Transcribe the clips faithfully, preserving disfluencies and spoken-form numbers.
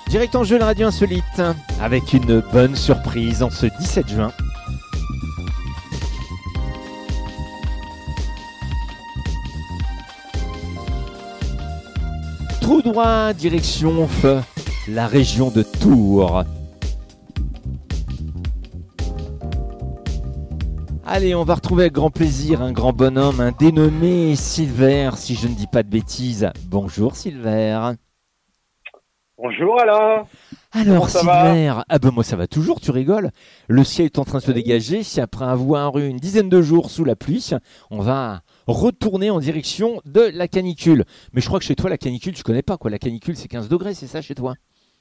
Direct en jeu, la radio insolite, avec une bonne surprise en ce dix-sept juin. Tout droit, direction F, la région de Tours. Allez, on va retrouver avec grand plaisir un grand bonhomme, un dénommé Silver, si je ne dis pas de bêtises. Bonjour Silver. Bonjour Alain. Alors Silver, ah ben moi ça va toujours, tu rigoles. Le ciel est en train de se dégager, si après avoir eu une dizaine de jours sous la pluie, on va retourner en direction de la canicule. Mais je crois que chez toi la canicule, tu connais pas quoi, la canicule c'est quinze degrés, c'est ça chez toi?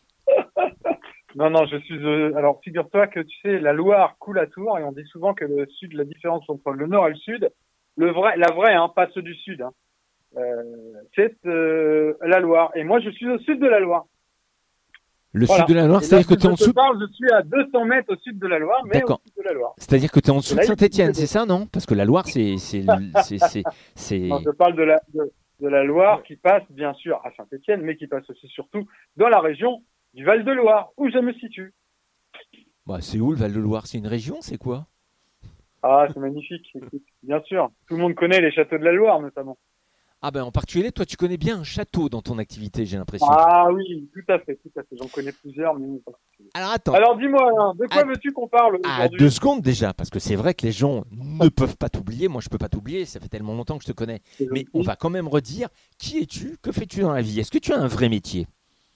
Non, non, je suis... Euh, alors, figure-toi que, tu sais, la Loire coule à Tours et on dit souvent que le sud, la différence entre le nord et le sud, le vrai, la vraie, hein, pas ceux du sud, hein, euh, c'est euh, la Loire. Et moi, je suis au sud de la Loire. Le Voilà. sud de la Loire, Et c'est-à-dire que là, tu es en je te dessous... parle, je suis à deux cents mètres au sud de la Loire, mais D'accord. au sud de la Loire. C'est-à-dire que tu es en dessous Et de là, Saint-Étienne, il- c'est ça, non? Parce que la Loire, c'est... c'est, c'est, c'est, c'est... Non, je parle de la, de, de la Loire qui passe, bien sûr, à Saint-Étienne, mais qui passe aussi surtout dans la région du Val-de-Loire, où je me situe. Bah, c'est où le Val-de-Loire? C'est une région, c'est quoi? Ah, c'est magnifique, écoute, bien sûr. Tout le monde connaît les châteaux de la Loire, notamment. Ah ben en particulier, toi tu connais bien un château dans ton activité, j'ai l'impression. Ah oui, tout à fait, tout à fait. J'en connais plusieurs, mais non pas. Alors attends, Alors dis-moi, Alain, de quoi Ah, veux-tu qu'on parle à aujourd'hui? deux secondes déjà, parce que c'est vrai que les gens ne peuvent pas t'oublier, moi je peux pas t'oublier, ça fait tellement longtemps que je te connais. Mais on va quand même redire, qui es-tu? Que fais-tu dans la vie? Est-ce que tu as un vrai métier?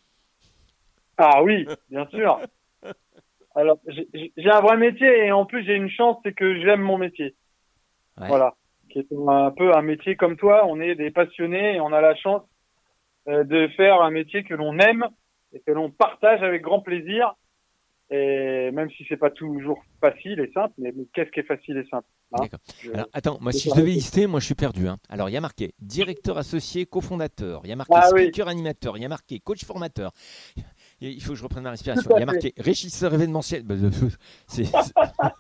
Ah oui, bien sûr. Alors, j'ai j'ai un vrai métier et en plus j'ai une chance, c'est que j'aime mon métier. Ouais. Voilà, qui est un peu un métier comme toi. On est des passionnés et on a la chance euh, de faire un métier que l'on aime et que l'on partage avec grand plaisir. Et même si c'est pas toujours facile et simple, mais, mais qu'est-ce qui est facile et simple, hein? D'accord. Je- Alors attends, moi je si je sais devais pas. lister, moi je suis perdu. Hein. Alors il y a marqué directeur associé, cofondateur, il y a marqué Ah oui, speaker animateur, il y a marqué coach formateur. Il faut que je reprenne ma respiration. tout Il y à a fait. marqué régisseur événementiel. Bah, euh, c'est- c'est-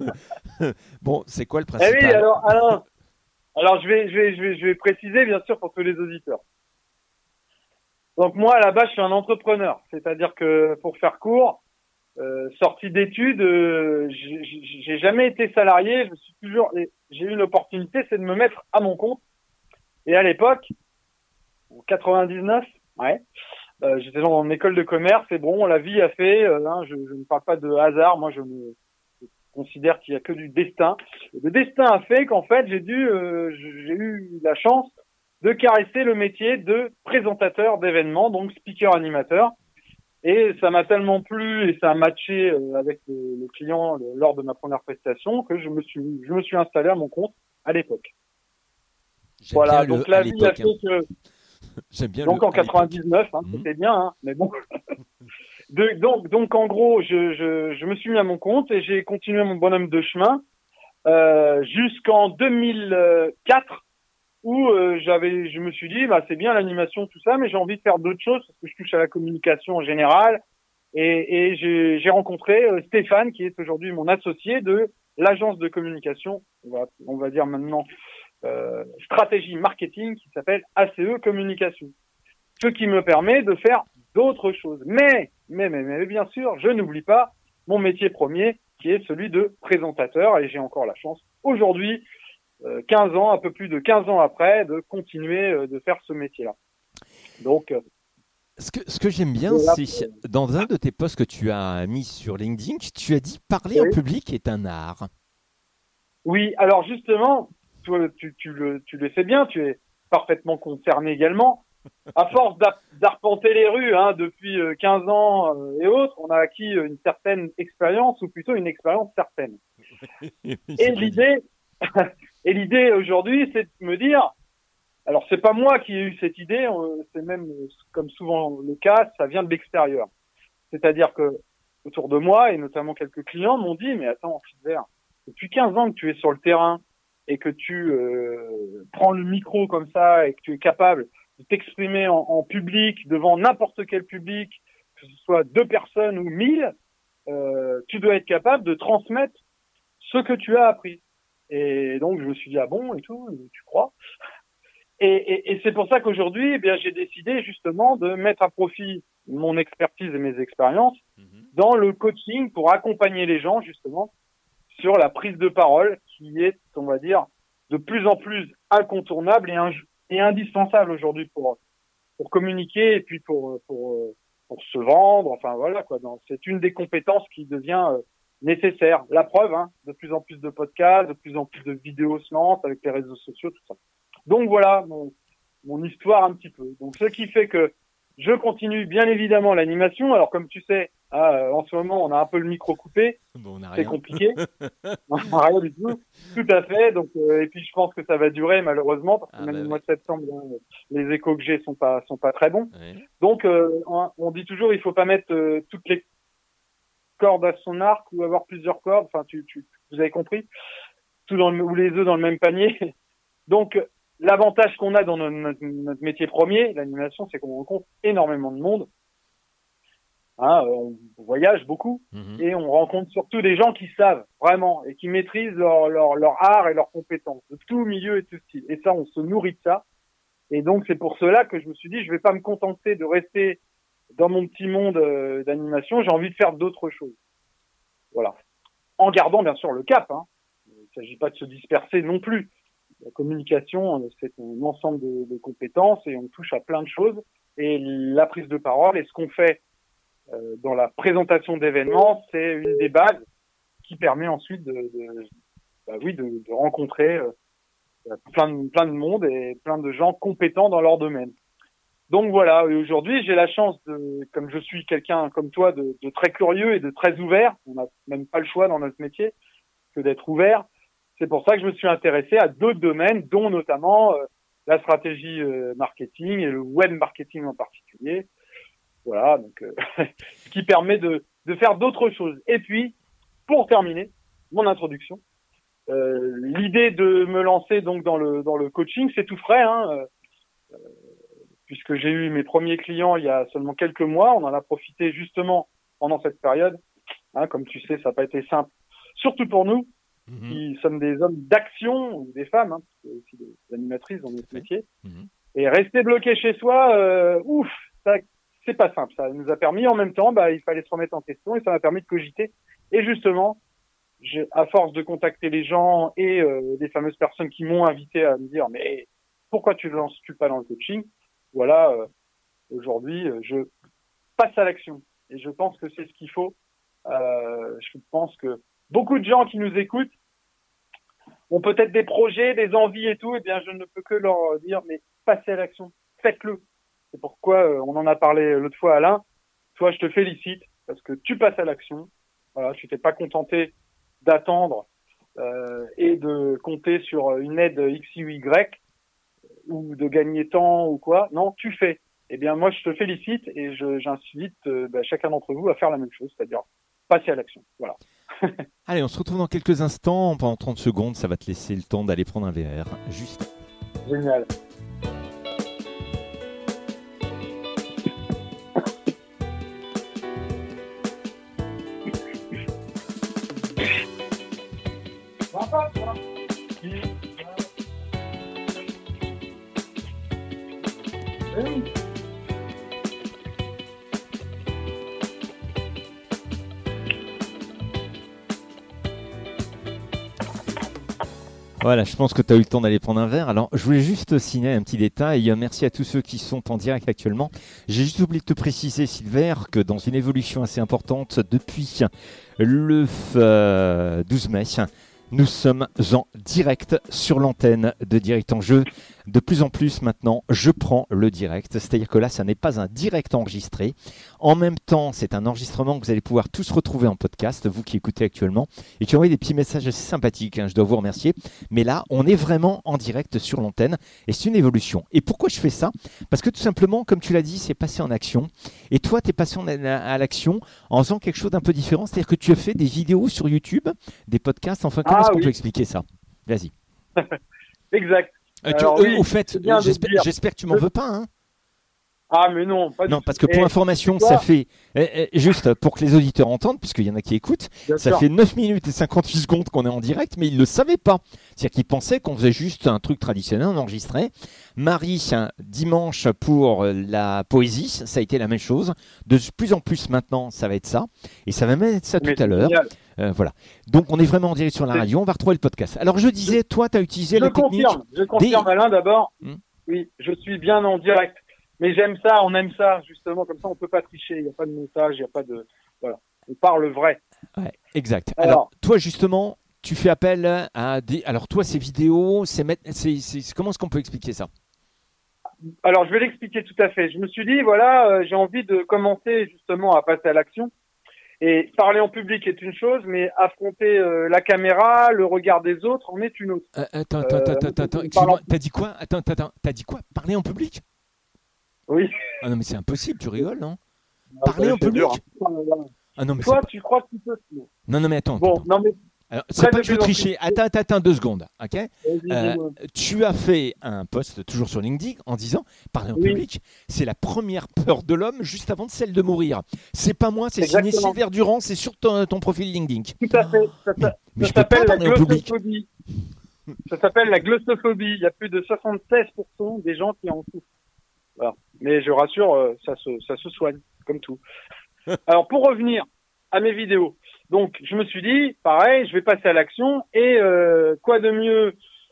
bon, c'est quoi le Eh oui, principal? alors, alors, alors je vais, je vais, je vais, je vais préciser bien sûr pour tous les auditeurs. Donc moi, à la base, je suis un entrepreneur, c'est-à-dire que pour faire court, euh, sortie d'études, euh, j'ai j'ai- j'ai jamais été salarié. Je me suis toujours, et j'ai eu une opportunité, c'est de me mettre à mon compte. Et à l'époque, en quatre-vingt-dix-neuf, ouais, euh, j'étais dans une école de commerce. Et bon, la vie a fait. Euh, hein, je, je ne parle pas de hasard. Moi, je me je considère qu'il y a que du destin. Et le destin a fait qu'en fait, j'ai dû, euh, j'ai eu la chance de caresser le métier de présentateur d'événements, donc speaker animateur. Et ça m'a tellement plu et ça a matché euh, avec le, le client le- lors de ma première prestation que je me suis, je me suis installé à mon compte à l'époque. J'aime Voilà, bien le donc à la vie a l'époque. hein. fait que, J'aime bien donc le en à l'époque. quatre-vingt-dix-neuf, hein, Mhm. c'était bien, hein, mais bon. De- donc, donc en gros, je, je, je me suis mis à mon compte et j'ai continué mon bonhomme de chemin euh, jusqu'en deux mille quatre où euh, j'avais, je me suis dit, bah c'est bien l'animation tout ça, mais j'ai envie de faire d'autres choses parce que je touche à la communication en général. Et, et j'ai, j'ai rencontré euh, Stéphane, qui est aujourd'hui mon associé de l'agence de communication, on va, on va dire maintenant euh, stratégie marketing, qui s'appelle A C E Communication. Ce qui me permet de faire d'autres choses. Mais, mais, mais, mais bien sûr, je n'oublie pas mon métier premier, qui est celui de présentateur. Et j'ai encore la chance aujourd'hui, euh, quinze ans, un peu plus de quinze ans après, de continuer euh, de faire ce métier-là. Donc, euh, Ce que, ce que j'aime bien, Voilà. c'est dans un de tes posts que tu as mis sur LinkedIn, tu as dit parler en Oui. public est un art. oui, alors justement, toi, tu, tu, le, tu le sais bien, tu es parfaitement concerné également. À force d'ar- d'arpenter les rues hein, depuis euh, quinze ans euh, et autres, on a acquis euh, une certaine expérience, ou plutôt une expérience certaine. Et l'idée, et l'idée aujourd'hui, c'est de me dire, alors c'est pas moi qui ai eu cette idée, euh, c'est même euh, comme souvent le cas, ça vient de l'extérieur. C'est-à-dire que autour de moi et notamment quelques clients m'ont dit, mais attends, Silver, depuis quinze ans que tu es sur le terrain et que tu euh, prends le micro comme ça et que tu es capable de t'exprimer en, en public devant n'importe quel public, que ce soit deux personnes ou mille, euh, tu dois être capable de transmettre ce que tu as appris. Et donc je me suis dit ah bon et tout, tu crois? Et, et, et c'est pour ça qu'aujourd'hui, eh bien j'ai décidé justement de mettre à profit mon expertise et mes expériences mmh. dans le coaching pour accompagner les gens justement sur la prise de parole qui est, on va dire, de plus en plus incontournable et, un, et indispensable aujourd'hui pour pour communiquer et puis pour pour pour se vendre. Enfin voilà quoi. Donc, c'est une des compétences qui devient euh, nécessaire. La preuve, hein, de plus en plus de podcasts, de plus en plus de vidéos se lancent avec les réseaux sociaux, tout ça. Donc voilà mon mon histoire un petit peu. Donc ce qui fait que je continue bien évidemment l'animation. Alors comme tu sais, ah, en ce moment on a un peu le micro coupé, bon, c'est compliqué. On n'a rien du tout. Tout à fait. Donc euh, et puis je pense que ça va durer malheureusement parce que ah, même bah, le mois oui. de septembre, hein, les échos que j'ai sont pas sont pas très bons. Oui. Donc euh, on, on dit toujours il faut pas mettre euh, toutes les cordes à son arc ou avoir plusieurs cordes. Enfin tu tu vous avez compris. Tout dans le, ou les œufs dans le même panier. Donc l'avantage qu'on a dans notre, notre, notre métier premier, l'animation, c'est qu'on rencontre énormément de monde. Hein, on voyage beaucoup mmh. et on rencontre surtout des gens qui savent vraiment et qui maîtrisent leur, leur, leur art et leurs compétences de tout milieu et tout style. Et ça, on se nourrit de ça. Et donc, c'est pour cela que je me suis dit, je vais pas me contenter de rester dans mon petit monde euh, d'animation. J'ai envie de faire d'autres choses. Voilà. En gardant, bien sûr, le cap. Hein. Il ne s'agit pas de se disperser non plus. La communication, c'est un ensemble de, de compétences et on touche à plein de choses. Et la prise de parole et ce qu'on fait euh, dans la présentation d'événements, c'est une des bases qui permet ensuite de, de, bah oui, de, de rencontrer euh, plein, de, plein de monde et plein de gens compétents dans leur domaine. Donc voilà, et aujourd'hui, j'ai la chance de, comme je suis quelqu'un comme toi, de, de très curieux et de très ouvert. On n'a même pas le choix dans notre métier que d'être ouvert. C'est pour ça que je me suis intéressé à d'autres domaines, dont notamment euh, la stratégie euh, marketing et le web marketing en particulier. Voilà, donc euh, ce qui permet de, de faire d'autres choses. Et puis, pour terminer mon introduction, euh, l'idée de me lancer donc dans le dans le coaching, c'est tout frais, hein, euh, puisque j'ai eu mes premiers clients il y a seulement quelques mois. On en a profité justement pendant cette période. Hein, comme tu sais, ça n'a pas été simple, surtout pour nous. Mmh. Qui sommes des hommes d'action, ou des femmes, hein, parce qu'il y a aussi des animatrices dans notre métier. Mmh. Et rester bloqué chez soi, euh, ouf, ça, c'est pas simple. Ça nous a permis en même temps, bah, il fallait se remettre en question et ça m'a permis de cogiter. Et justement, je, à force de contacter les gens et euh, des fameuses personnes qui m'ont invité à me dire, mais pourquoi tu ne lances-tu pas dans le coaching? Voilà, euh, aujourd'hui, je passe à l'action. Et je pense que c'est ce qu'il faut. Euh, je pense que beaucoup de gens qui nous écoutent ont peut-être des projets, des envies et tout, et bien je ne peux que leur dire, mais passez à l'action, faites-le. C'est pourquoi euh, on en a parlé l'autre fois, Alain. Toi, je te félicite parce que tu passes à l'action. Voilà, tu t'es pas contenté d'attendre euh, et de compter sur une aide X ou Y ou de gagner temps ou quoi. Non, tu fais. Eh bien, moi, je te félicite et je, j'incite euh, bah, chacun d'entre vous à faire la même chose, c'est-à-dire passer à l'action. Voilà. Allez, on se retrouve dans quelques instants. Pendant trente secondes, ça va te laisser le temps d'aller prendre un verre. Juste. Génial. Voilà, je pense que tu as eu le temps d'aller prendre un verre. Alors, je voulais juste signaler un petit détail. Merci à tous ceux qui sont en direct actuellement. J'ai juste oublié de te préciser, Sylvain, que dans une évolution assez importante depuis le euh, douze mai, nous sommes en direct sur l'antenne de Direct en Jeu. De plus en plus maintenant, je prends le direct. C'est-à-dire que là, ça n'est pas un direct enregistré. En même temps, c'est un enregistrement que vous allez pouvoir tous retrouver en podcast, vous qui écoutez actuellement, et qui envoyez des petits messages assez sympathiques. Hein, je dois vous remercier. Mais là, on est vraiment en direct sur l'antenne et c'est une évolution. Et pourquoi je fais ça? Parce que tout simplement, comme tu l'as dit, c'est passé en action. Et toi, tu es passé en, à, à l'action en faisant quelque chose d'un peu différent. C'est-à-dire que tu as fait des vidéos sur YouTube, des podcasts. Enfin, comment ah, est-ce qu'on oui. peut expliquer ça? Vas-y. Exact. Euh, tu, Alors, euh, oui, au fait, j'espère, j'espère que tu m'en veux pas. Hein. Ah, mais non, pas du Non, tout. parce que pour Et information, toi, ça fait, eh, eh, juste pour que les auditeurs entendent, puisqu'il y en a qui écoutent, bien ça sûr. fait neuf minutes et cinquante-huit secondes qu'on est en direct, mais ils ne le savaient pas. C'est-à-dire qu'ils pensaient qu'on faisait juste un truc traditionnel, on enregistrait. Marie, un dimanche pour euh, la poésie, ça a été la même chose. De plus en plus maintenant, ça va être ça. Et ça va même être ça Mais tout à c'est l'heure. génial. Euh, voilà. Donc on est vraiment en direct sur la C'est- radio, on va retrouver le podcast. Alors je disais, toi, tu as utilisé Je la technique. confirme, je confirme, des- Alain, d'abord. Hmm. Oui, je suis bien en direct. Mais j'aime ça, on aime ça, justement, comme ça, on peut pas tricher. Il n'y a pas de montage, il n'y a pas de. Voilà. On parle vrai. Ouais, exact. Alors, Alors, toi, justement, tu fais appel à des. Alors, toi, ces vidéos, c'est mettre- c'est- c'est- comment est-ce qu'on peut expliquer ça? alors, je vais l'expliquer tout à fait. Je me suis dit, voilà, euh, j'ai envie de commencer, justement, à passer à l'action. Et parler en public est une chose, mais affronter euh, la caméra, le regard des autres, en est une autre. Euh, Attends, attends, Euh, attends, attends, attends, on excuse-moi, parle t'as dit quoi? Attends, attends, attends, t'as dit quoi? Parler en public? Oui. Ah non, mais c'est impossible, tu rigoles, non? Ah, Parler ça, en c'est public? dur, hein. Ah non, mais c'est Toi, pas. tu crois que tu peux. Non, non, mais attends. Bon, attends. non, mais. Alors, c'est Très pas de que je veux plus en plus. tricher. Attends, attends, attends, deux secondes, ok? Vas-y, Euh, dis-moi. tu as fait un post toujours sur LinkedIn en disant parler en Oui. public, c'est la première peur de l'homme juste avant celle de mourir. C'est pas moi, c'est signé Exactement. Sylvain Durand, c'est sur ton, ton profil LinkedIn. Tout à fait. Ça, ça- Mais ça je peux pas s'appelle la parler en public. glossophobie. Ça s'appelle la glossophobie. Il y a plus de soixante-seize pour cent des gens qui en souffrent. Voilà. Mais je rassure, euh, ça se, ça se soigne, comme tout. Alors, pour revenir à mes vidéos. Donc, je me suis dit, pareil, je vais passer à l'action. Et euh, quoi de mieux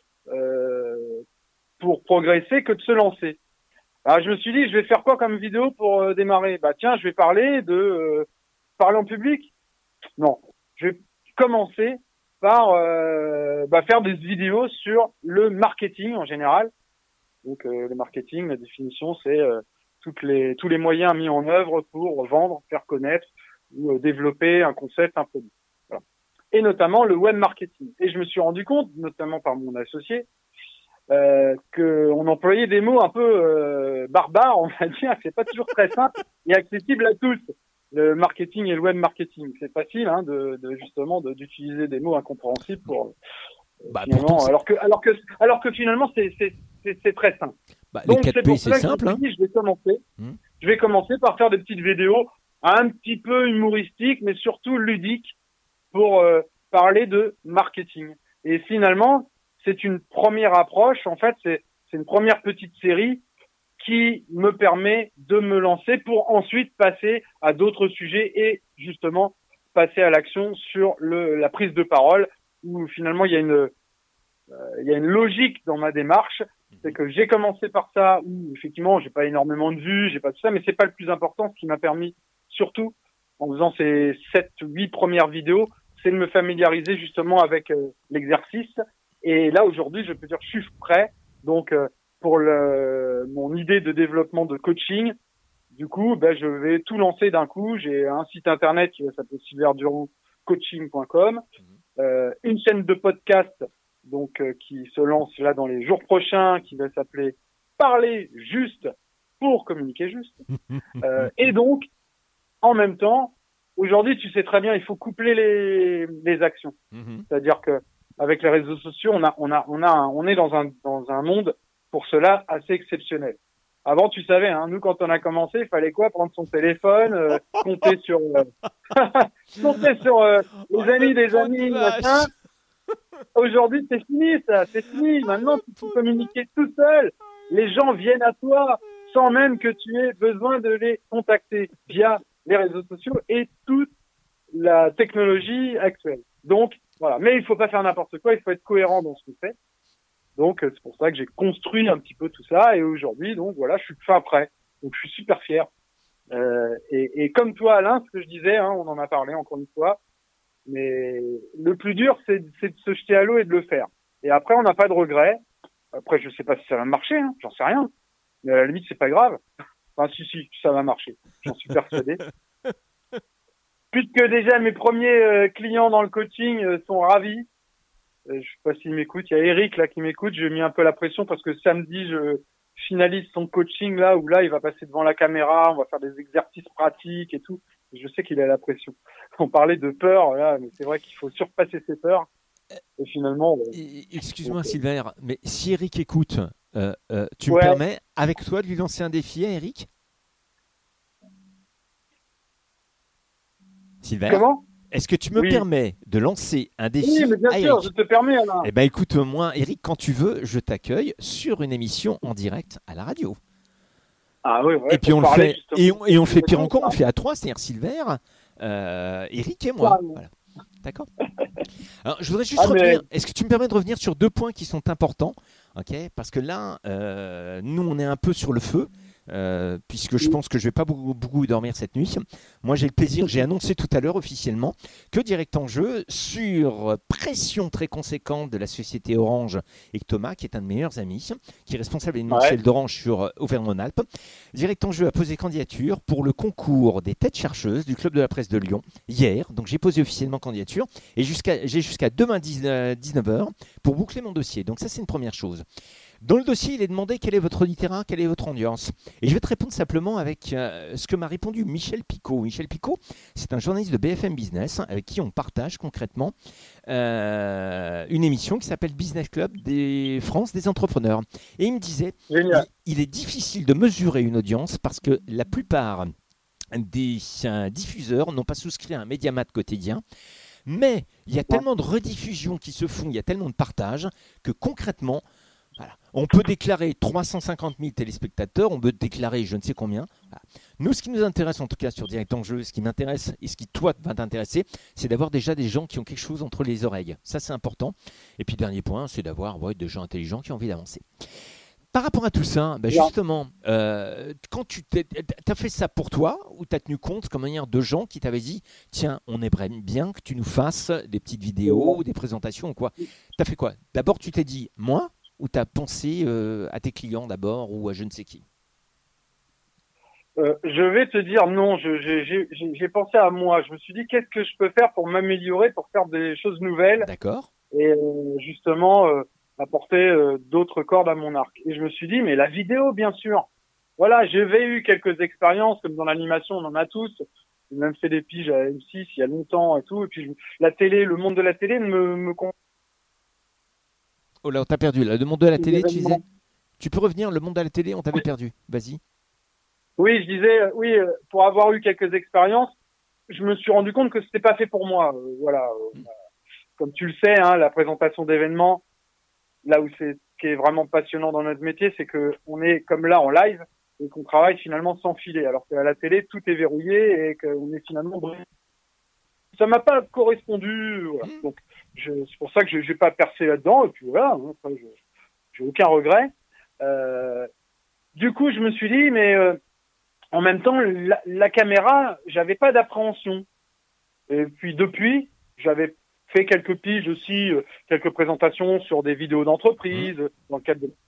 euh, pour progresser que de se lancer. Alors, je me suis dit, je vais faire quoi comme vidéo pour euh, démarrer? Bah tiens, je vais parler de euh, parler en public. Non, je vais commencer par euh, bah, faire des vidéos sur le marketing en général. Donc euh, le marketing, la définition, c'est euh, toutes les tous les moyens mis en œuvre pour vendre, faire connaître ou euh, développer un concept, un produit. Voilà. Et notamment le web marketing. Et je me suis rendu compte, notamment par mon associé, euh, qu'on employait des mots un peu euh, barbares, on va dire. C'est pas toujours très simple et accessible à tous. Le marketing et le web marketing, c'est facile, hein, de, de justement de, d'utiliser des mots incompréhensibles pour euh, Bah, finalement, pourtant, c'est- alors que alors que alors que finalement c'est c'est c'est, c'est très simple. Bah, les Donc c'est quatre P, pour c'est ça que je simple. me Hein. suis dit, je vais commencer. Hmm. Je vais commencer par faire des petites vidéos un petit peu humoristiques, mais surtout ludiques pour euh, parler de marketing. Et finalement, c'est une première approche. En fait, c'est c'est une première petite série qui me permet de me lancer pour ensuite passer à d'autres sujets et justement passer à l'action sur le, la prise de parole où finalement il y a une euh, il y a une logique dans ma démarche, c'est que j'ai commencé par ça où effectivement j'ai pas énormément de vues, j'ai pas tout ça, mais c'est pas le plus important. Ce qui m'a permis surtout en faisant ces sept huit premières vidéos, c'est de me familiariser justement avec euh, l'exercice. Et là aujourd'hui, je peux dire je suis prêt. Donc euh, pour le, mon idée de développement de coaching, du coup, ben, je vais tout lancer d'un coup. J'ai un site internet qui va s'appeler sylvain durand coaching point com, euh, une chaîne de podcast donc euh, qui se lance là dans les jours prochains, qui va s'appeler Parler juste pour communiquer juste. Euh, et donc, en même temps, aujourd'hui, tu sais très bien, il faut coupler les, les actions. Mhm. C'est-à-dire que avec les réseaux sociaux, on a, on a, on a, un- on est dans un, dans un monde pour cela assez exceptionnel. Avant, tu savais, hein, nous quand on a commencé, il fallait quoi? Prendre son téléphone, euh, compter sur, euh, compter sur euh, les Oh, amis le des pot de amis, vache. machin. Aujourd'hui, c'est fini, ça, c'est fini. Maintenant, tu peux communiquer tout seul. Les gens viennent à toi sans même que tu aies besoin de les contacter via les réseaux sociaux et toute la technologie actuelle. Donc, voilà. Mais il faut pas faire n'importe quoi, il faut être cohérent dans ce qu'on fait. Donc, c'est pour ça que j'ai construit un petit peu tout ça. Et aujourd'hui, donc, voilà, je suis fin prêt. Donc, je suis super fier. Euh, et, et comme toi, Alain, ce que je disais, hein, on en a parlé encore une fois, mais le plus dur, c'est, c'est de se jeter à l'eau et de le faire. Et après, on n'a pas de regrets. Après, je sais pas si ça va marcher, hein, j'en sais rien. Mais à la limite, c'est pas grave. Enfin, si, si, ça va marcher. J'en suis persuadé. Puisque déjà, mes premiers euh, clients dans le coaching euh, sont ravis. Euh, je sais pas s'il m'écoute. Il y a Eric, là, qui m'écoute. J'ai mis un peu la pression parce que samedi, je finalise son coaching, là, où là, il va passer devant la caméra. On va faire des exercices pratiques et tout. Je sais qu'il a la pression. On parlait de peur, là, mais c'est vrai qu'il faut surpasser ses peurs. Et finalement, euh, Et- Excuse-moi, Sylvain, mais si Eric écoute, euh, euh, tu Ouais. me permets, avec toi, de lui lancer un défi à Eric? Sylvain, Comment? est-ce que tu me Oui. permets de lancer un défi Oui, mais bien à sûr, Eric? je te permets, Alain. Eh ben écoute, moi, Eric, quand tu veux, je t'accueille sur une émission en direct à la radio. Ah oui, ouais, Et puis pour on le parler fait, justement. et on, et on le fait pire de- encore, on le fait à trois, c'est-à-dire Sylvain, euh, Eric et moi. Carrément. Voilà. D'accord. Alors, je voudrais juste Ah, mais- revenir. Est-ce que tu me permets de revenir sur deux points qui sont importants, ok? Parce que là, euh, nous, on est un peu sur le feu. euh, puisque je pense que je vais pas beaucoup, beaucoup dormir cette nuit. Moi, j'ai le plaisir, j'ai annoncé tout à l'heure officiellement que Direct en Jeu, sur pression très conséquente de la société Orange et que Thomas, qui est un de mes meilleurs amis, qui est responsable événementiel Ouais. d'Orange sur Auvergne-Rhône-Alpes, Direct en Jeu a posé candidature pour le concours des têtes chercheuses du Club de la Presse de Lyon hier. Donc j'ai posé officiellement candidature et jusqu'à, j'ai jusqu'à demain dix-neuf heures pour boucler mon dossier. Donc ça, c'est une première chose. Dans le dossier, il est demandé quel est votre littéraire, quelle est votre ambiance. Et je vais te répondre simplement avec euh, ce que m'a répondu Michel Picot. Michel Picot, c'est un journaliste de B F M Business avec qui on partage concrètement euh, une émission qui s'appelle Business Club des France des entrepreneurs. Et il me disait, Génial. il, il est difficile de mesurer une audience parce que la plupart des euh, diffuseurs n'ont pas souscrit à un Mediamat quotidien. Mais il y a tellement de rediffusions qui se font, il y a tellement de partages que concrètement, voilà. On peut déclarer trois cent cinquante mille téléspectateurs, on peut déclarer je ne sais combien. Voilà. Nous, ce qui nous intéresse en tout cas sur Direct en Jeu, ce qui m'intéresse et ce qui toi va t'intéresser, c'est d'avoir déjà des gens qui ont quelque chose entre les oreilles. Ça, c'est important. Et puis, dernier point, c'est d'avoir ouais, des gens intelligents qui ont envie d'avancer. Par rapport à tout ça, bah justement, euh, quand tu as fait ça pour toi ou tu as tenu compte comme manière de gens qui t'avaient dit tiens, on aimerait bien que tu nous fasses des petites vidéos, des présentations ou quoi. Tu as fait quoi? D'abord, tu t'es dit moi ou tu as pensé euh, à tes clients d'abord ou à je ne sais qui? Euh, je vais te dire non, je- j'ai j'ai- j'ai- j'ai pensé à moi. Je me suis dit qu'est-ce que je peux faire pour m'améliorer, pour faire des choses nouvelles D'accord. et euh, justement euh, apporter euh, d'autres cordes à mon arc. Et je me suis dit mais la vidéo bien sûr. Voilà, j'avais eu quelques expériences comme dans l'animation, on en a tous. J'ai même fait des piges à M six il y a longtemps et tout. Et puis je- la télé, le monde de la télé ne me, me con- Oh là, on t'a perdu. Là. Le monde de la télé, tu événements. disais tu peux revenir, le monde de la télé, on t'avait perdu. Vas-y. Oui, je disais, euh, oui, euh, pour avoir eu quelques expériences, je me suis rendu compte que c'était pas fait pour moi. Euh, voilà, euh, comme tu le sais, hein, la présentation d'événements, là où c'est, ce qui est vraiment passionnant dans notre métier, c'est que on est comme là en live et qu'on travaille finalement sans filet, alors qu'à la télé tout est verrouillé et qu'on est finalement brisé. Ça m'a pas correspondu, voilà. Donc je, c'est pour ça que je j'ai pas percé là-dedans et puis voilà, hein, après, je, j'ai aucun regret. Euh, du coup, je me suis dit, mais euh, en même temps, la, la caméra, j'avais pas d'appréhension. Et puis depuis, j'avais fait quelques piges aussi, euh, quelques présentations sur des vidéos d'entreprise, mmh. dans le cadre de...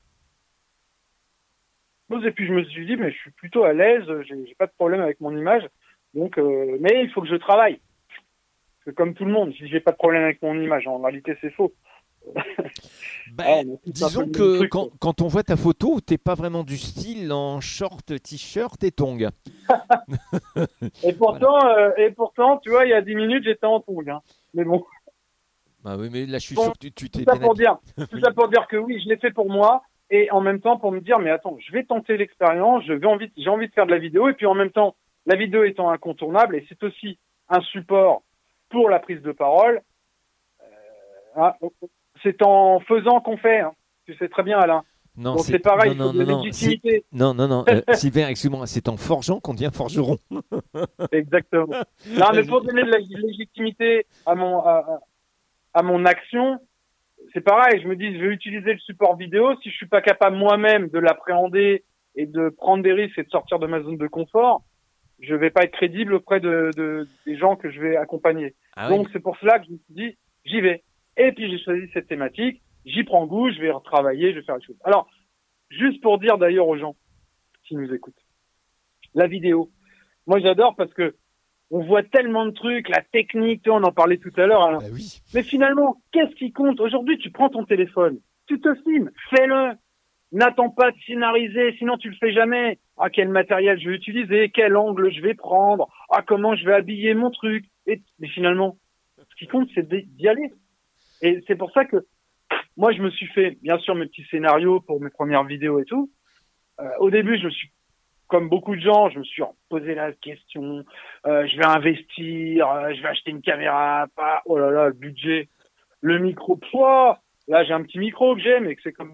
Et puis je me suis dit, mais je suis plutôt à l'aise, j'ai, j'ai pas de problème avec mon image, donc, euh, mais il faut que je travaille. Parce que comme tout le monde, si j'ai pas de problème avec mon image, en réalité c'est faux. Ben, ah, disons que truc, quand, quand on voit ta photo, t'es pas vraiment du style en short, t-shirt et tongs. et pourtant, voilà. euh, et pourtant, tu vois, il y a dix minutes, j'étais en tongs. Hein. Mais bon. Bah oui, mais là, je suis bon, sûr que tu, tu t'es. Tout ça pour dire, tout ça pour dire que oui, je l'ai fait pour moi, et en même temps pour me dire, mais attends, je vais tenter l'expérience, je vais envie, j'ai envie de faire de la vidéo, et puis en même temps, la vidéo étant incontournable, et c'est aussi un support pour la prise de parole. Euh, hein, c'est en faisant qu'on fait. Hein. Tu sais très bien, Alain. Non, donc c'est, c'est pareil, non, c'est non, de non, légitimité. Non, non, non, euh, Sylvain, excuse-moi, c'est en forgeant qu'on devient forgeron. Exactement. Non, mais pour donner de la légitimité à mon, à, à mon action, c'est pareil, je me dis, je vais utiliser le support vidéo, si je suis pas capable moi-même de l'appréhender et de prendre des risques et de sortir de ma zone de confort, je vais pas être crédible auprès de, de des gens que je vais accompagner. Ah donc oui. C'est pour cela que je me suis dit, j'y vais. Et puis j'ai choisi cette thématique, j'y prends goût, je vais retravailler, je vais faire les choses. Alors, juste pour dire d'ailleurs aux gens qui nous écoutent, la vidéo, moi j'adore parce que on voit tellement de trucs, la technique, on en parlait tout à l'heure. Alors. Bah oui. Mais finalement, qu'est-ce qui compte? Aujourd'hui, tu prends ton téléphone, tu te filmes, fais-le. N'attends pas de scénariser, sinon tu le fais jamais. Ah, quel matériel je vais utiliser, quel angle je vais prendre, ah, comment je vais habiller mon truc. Et, mais finalement, ce qui compte, c'est d'y aller. Et c'est pour ça que moi, je me suis fait, bien sûr, mes petits scénarios pour mes premières vidéos et tout. Euh, au début, je me suis comme beaucoup de gens, je me suis posé la question, euh, je vais investir, euh, je vais acheter une caméra, pas, oh là là, le budget, le micro, poids. Là, j'ai un petit micro que j'ai, mais que c'est comme...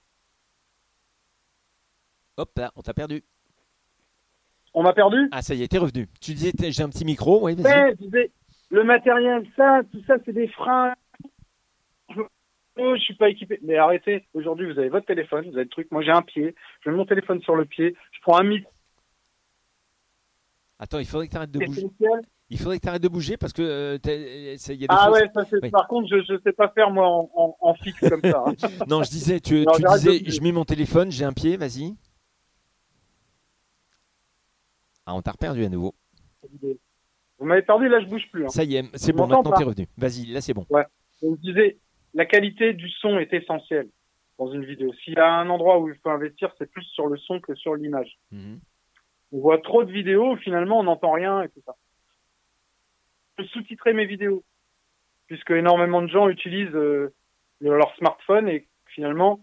Hop là, on t'a perdu. On m'a perdu? Ah, ça y est, t'es revenu. Tu disais, t'es- j'ai un petit micro, oui, vas-y. Ouais, je disais, le matériel, ça, tout ça, c'est des freins. Je, oh, je suis pas équipé. Mais arrêtez, aujourd'hui, vous avez votre téléphone, vous avez le truc. Moi, j'ai un pied, je mets mon téléphone sur le pied, je prends un micro Attends, il faudrait que t'arrêtes de bouger. essentiel. Il faudrait que t'arrêtes de bouger parce que euh, t'as- ça- il y a des Ah choses. ouais, ça c'est, Oui. par contre, je, je sais pas faire, moi, en, en, en fixe comme ça. hein. Non, je disais, tu, Alors, tu j'arrête de disais, bouger. je mets mon téléphone, j'ai un pied, vas-y. Ah, on t'a reperdu à nouveau. Vous m'avez perdu, là, je bouge plus. hein. Ça y est, c'est Tu bon, m'entends maintenant pas t'es revenu. Vas-y, là c'est bon. Donc, je disais, la qualité du son est essentielle dans une vidéo. S'il y a un endroit où il faut investir, c'est plus sur le son que sur l'image. Mhm. On voit trop de vidéos, où finalement, on n'entend rien et tout ça. Je peux sous-titrer mes vidéos, puisque énormément de gens utilisent euh, leur smartphone et finalement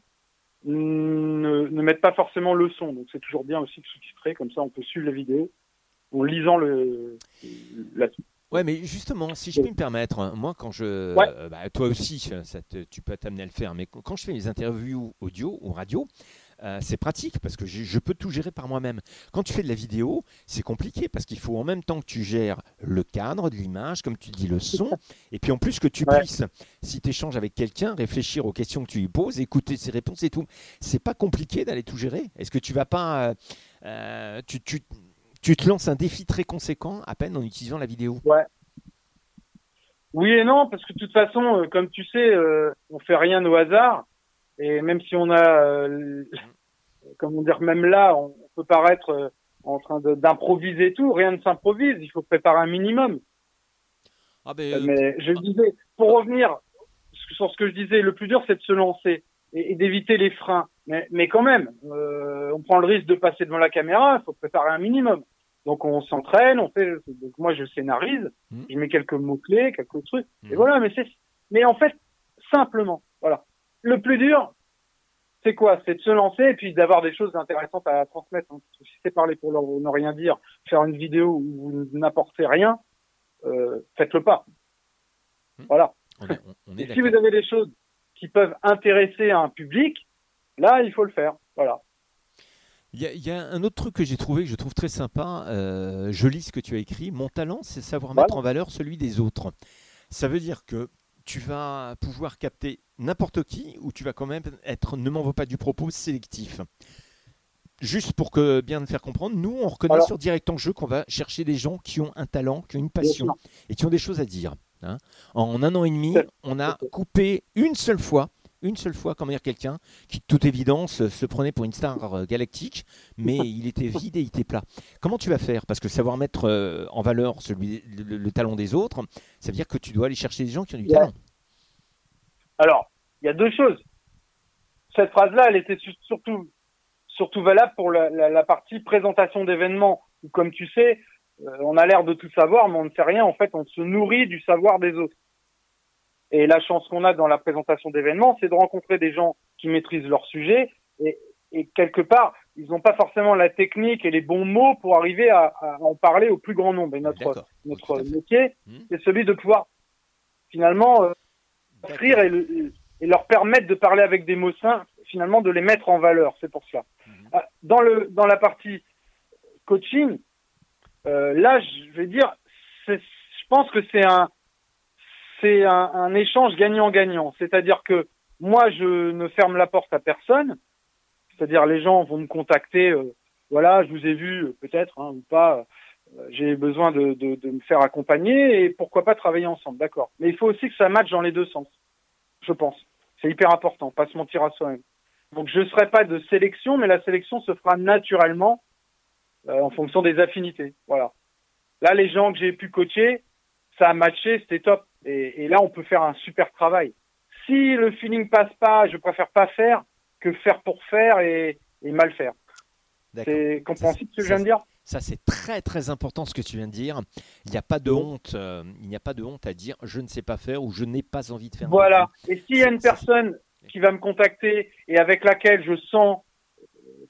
ne, ne mettent pas forcément le son. Donc, c'est toujours bien aussi de sous-titrer, comme ça, on peut suivre la vidéo en lisant le, la Ouais, mais justement, si je puis me permettre, hein, moi quand je, Ouais. euh, bah, toi aussi, ça te- tu peux t'amener à le faire, mais quand quand je fais mes interviews audio ou radio, euh, c'est pratique parce que je, je peux tout gérer par moi-même. Quand tu fais de la vidéo, c'est compliqué parce qu'il faut en même temps que tu gères le cadre de l'image, comme tu dis, le son, et puis en plus que tu Ouais. puisses, si tu échanges avec quelqu'un, réfléchir aux questions que tu lui poses, écouter ses réponses et tout. C'est pas compliqué d'aller tout gérer. Est-ce que tu vas pas, euh, euh, tu, tu, tu te lances un défi très conséquent à peine en utilisant la vidéo? Ouais. Oui et non, parce que de toute façon, euh, comme tu sais, euh, on fait rien au hasard. Et même si on a, euh, comment dire, même là, on on peut paraître euh, en train de- d'improviser et tout. Rien ne s'improvise. Il faut préparer un minimum. Ah ben, Euh, euh, Mais je disais, pour revenir sur ce que je disais, le plus dur, c'est de se lancer et, et d'éviter les freins. Mais, mais quand même, euh, on prend le risque de passer devant la caméra. Il faut préparer un minimum. Donc on s'entraîne, on fait. Donc moi, je scénarise. Mhm. Je mets quelques mots-clés, quelques trucs. Mhm. Et voilà, mais c'est, mais en fait, simplement, voilà. Le plus dur, c'est quoi? C'est de se lancer et puis d'avoir des choses intéressantes à transmettre. hein. Parce que si c'est parler pour leur- ne rien dire, faire une vidéo où vous n'apportez rien, euh, faites-le pas. Mhm. Voilà. on est, on- on est Et si vous d'accord. avez des choses qui peuvent intéresser un public, là, il faut le faire. Voilà. Il y, a, il y a un autre truc que j'ai trouvé que je trouve très sympa. Euh, je lis ce que tu as écrit. Mon talent, c'est savoir Voilà. mettre en valeur celui des autres. Ça veut dire que tu vas pouvoir capter n'importe qui ou tu vas quand même être, ne m'en veux pas du propos, sélectif. Juste pour que bien te faire comprendre, nous, on reconnaît Alors- sur Direct en Jeu qu'on va chercher des gens qui ont un talent, qui ont une Bien passion sûr. et qui ont des choses à dire. hein. En un an et demi, C'est- on a c'est- coupé une seule fois, une seule fois, comment dire, quelqu'un qui, de toute évidence, se prenait pour une star euh, galactique, mais il était vide et il était plat. Comment tu vas faire? Parce que savoir mettre euh, en valeur celui, le, le talent des autres, ça veut dire que tu dois aller chercher des gens qui ont du Ouais. talent. Alors, il y a deux choses. Cette phrase-là, elle était su- surtout, surtout valable pour la, la, la partie présentation d'événements, où, comme tu sais, euh, on a l'air de tout savoir, mais on ne sait rien. En fait, on se nourrit du savoir des autres. Et la chance qu'on a dans la présentation d'événements, c'est de rencontrer des gens qui maîtrisent leur sujet et, et quelque part, ils n'ont pas forcément la technique et les bons mots pour arriver à, à en parler au plus grand nombre. Et notre, D'accord. Oui, tout notre à fait. métier, Hmm. c'est celui de pouvoir finalement euh, offrir et, le- et leur permettre de parler avec des mots simples, finalement de les mettre en valeur. C'est pour cela. Mhm. Ah, Dans le dans la partie coaching, euh, là, je vais dire, c'est- je pense que c'est un c'est un, un échange gagnant-gagnant. C'est-à-dire que moi, je ne ferme la porte à personne. C'est-à-dire les gens vont me contacter. euh, voilà, je vous ai vu euh, peut-être hein, ou pas. euh, j'ai besoin de, de, de me faire accompagner et pourquoi pas travailler ensemble. D'accord. Mais il faut aussi que ça matche dans les deux sens. Je pense. C'est hyper important. Pas se mentir à soi-même. Donc je ne serai pas de sélection, mais la sélection se fera naturellement euh, en fonction des affinités. Voilà. Là, les gens que j'ai pu coacher, ça a matché, c'était top. Et, et là, on peut faire un super travail. Si le feeling passe pas, je préfère pas faire que faire pour faire et, et mal faire. D'accord. C'est compréhensible ce que je ça, viens de dire? Ça, c'est très très important ce que tu viens de dire. Il n'y a pas de Oui. honte. euh, il n'y a pas de honte à dire je ne sais pas faire ou je n'ai pas envie de faire. Voilà. Et s'il y a une C'est- personne qui va me contacter et avec laquelle je sens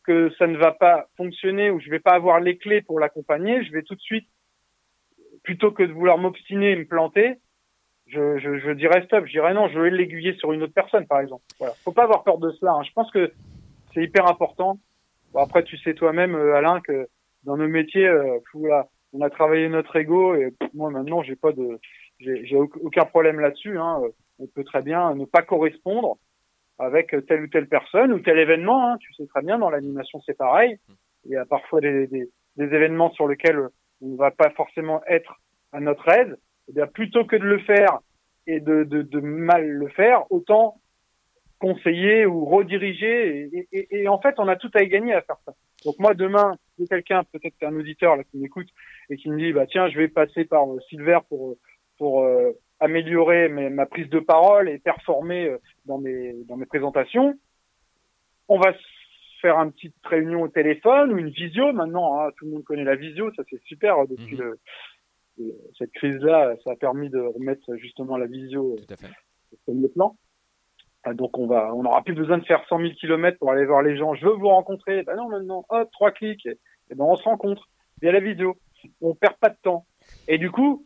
que ça ne va pas fonctionner ou je vais pas avoir les clés pour l'accompagner, je vais tout de suite, plutôt que de vouloir m'obstiner et me planter, je, je, je dirais stop, je dirais non, je vais l'aiguiller sur une autre personne, par exemple. Voilà. Faut pas avoir peur de cela, hein. Je pense que c'est hyper important. Bon, après, tu sais toi-même, euh, Alain, que dans nos métiers, euh, voilà, on a travaillé notre ego et pff, moi maintenant, j'ai pas de, j'ai, j'ai aucun problème là-dessus, hein. On peut très bien ne pas correspondre avec telle ou telle personne ou tel événement, hein. Tu sais très bien, dans l'animation, c'est pareil. Il y a parfois des, des, des événements sur lesquels on ne va pas forcément être à notre aise. Eh bien, plutôt que de le faire et de, de, de mal le faire, autant conseiller ou rediriger. Et, et, et en fait, on a tout à y gagner à faire ça. Donc moi, demain, si quelqu'un, peut-être un auditeur là qui m'écoute et qui me dit, bah tiens, je vais passer par euh, Silver pour pour euh, améliorer mes, ma prise de parole et performer euh, dans mes dans mes présentations, on va faire une petite réunion au téléphone ou une visio. Maintenant, hein, tout le monde connaît la visio, ça c'est super. Hein, depuis mmh. le, le, cette crise-là, ça a permis de remettre justement la visio Tout à fait. sur le plan. Donc on va, on n'aura plus besoin de faire cent mille kilomètres pour aller voir les gens. Je veux vous rencontrer. Ben non, maintenant, hop, trois clics et, et ben on se rencontre via la vidéo. On perd pas de temps. Et du coup,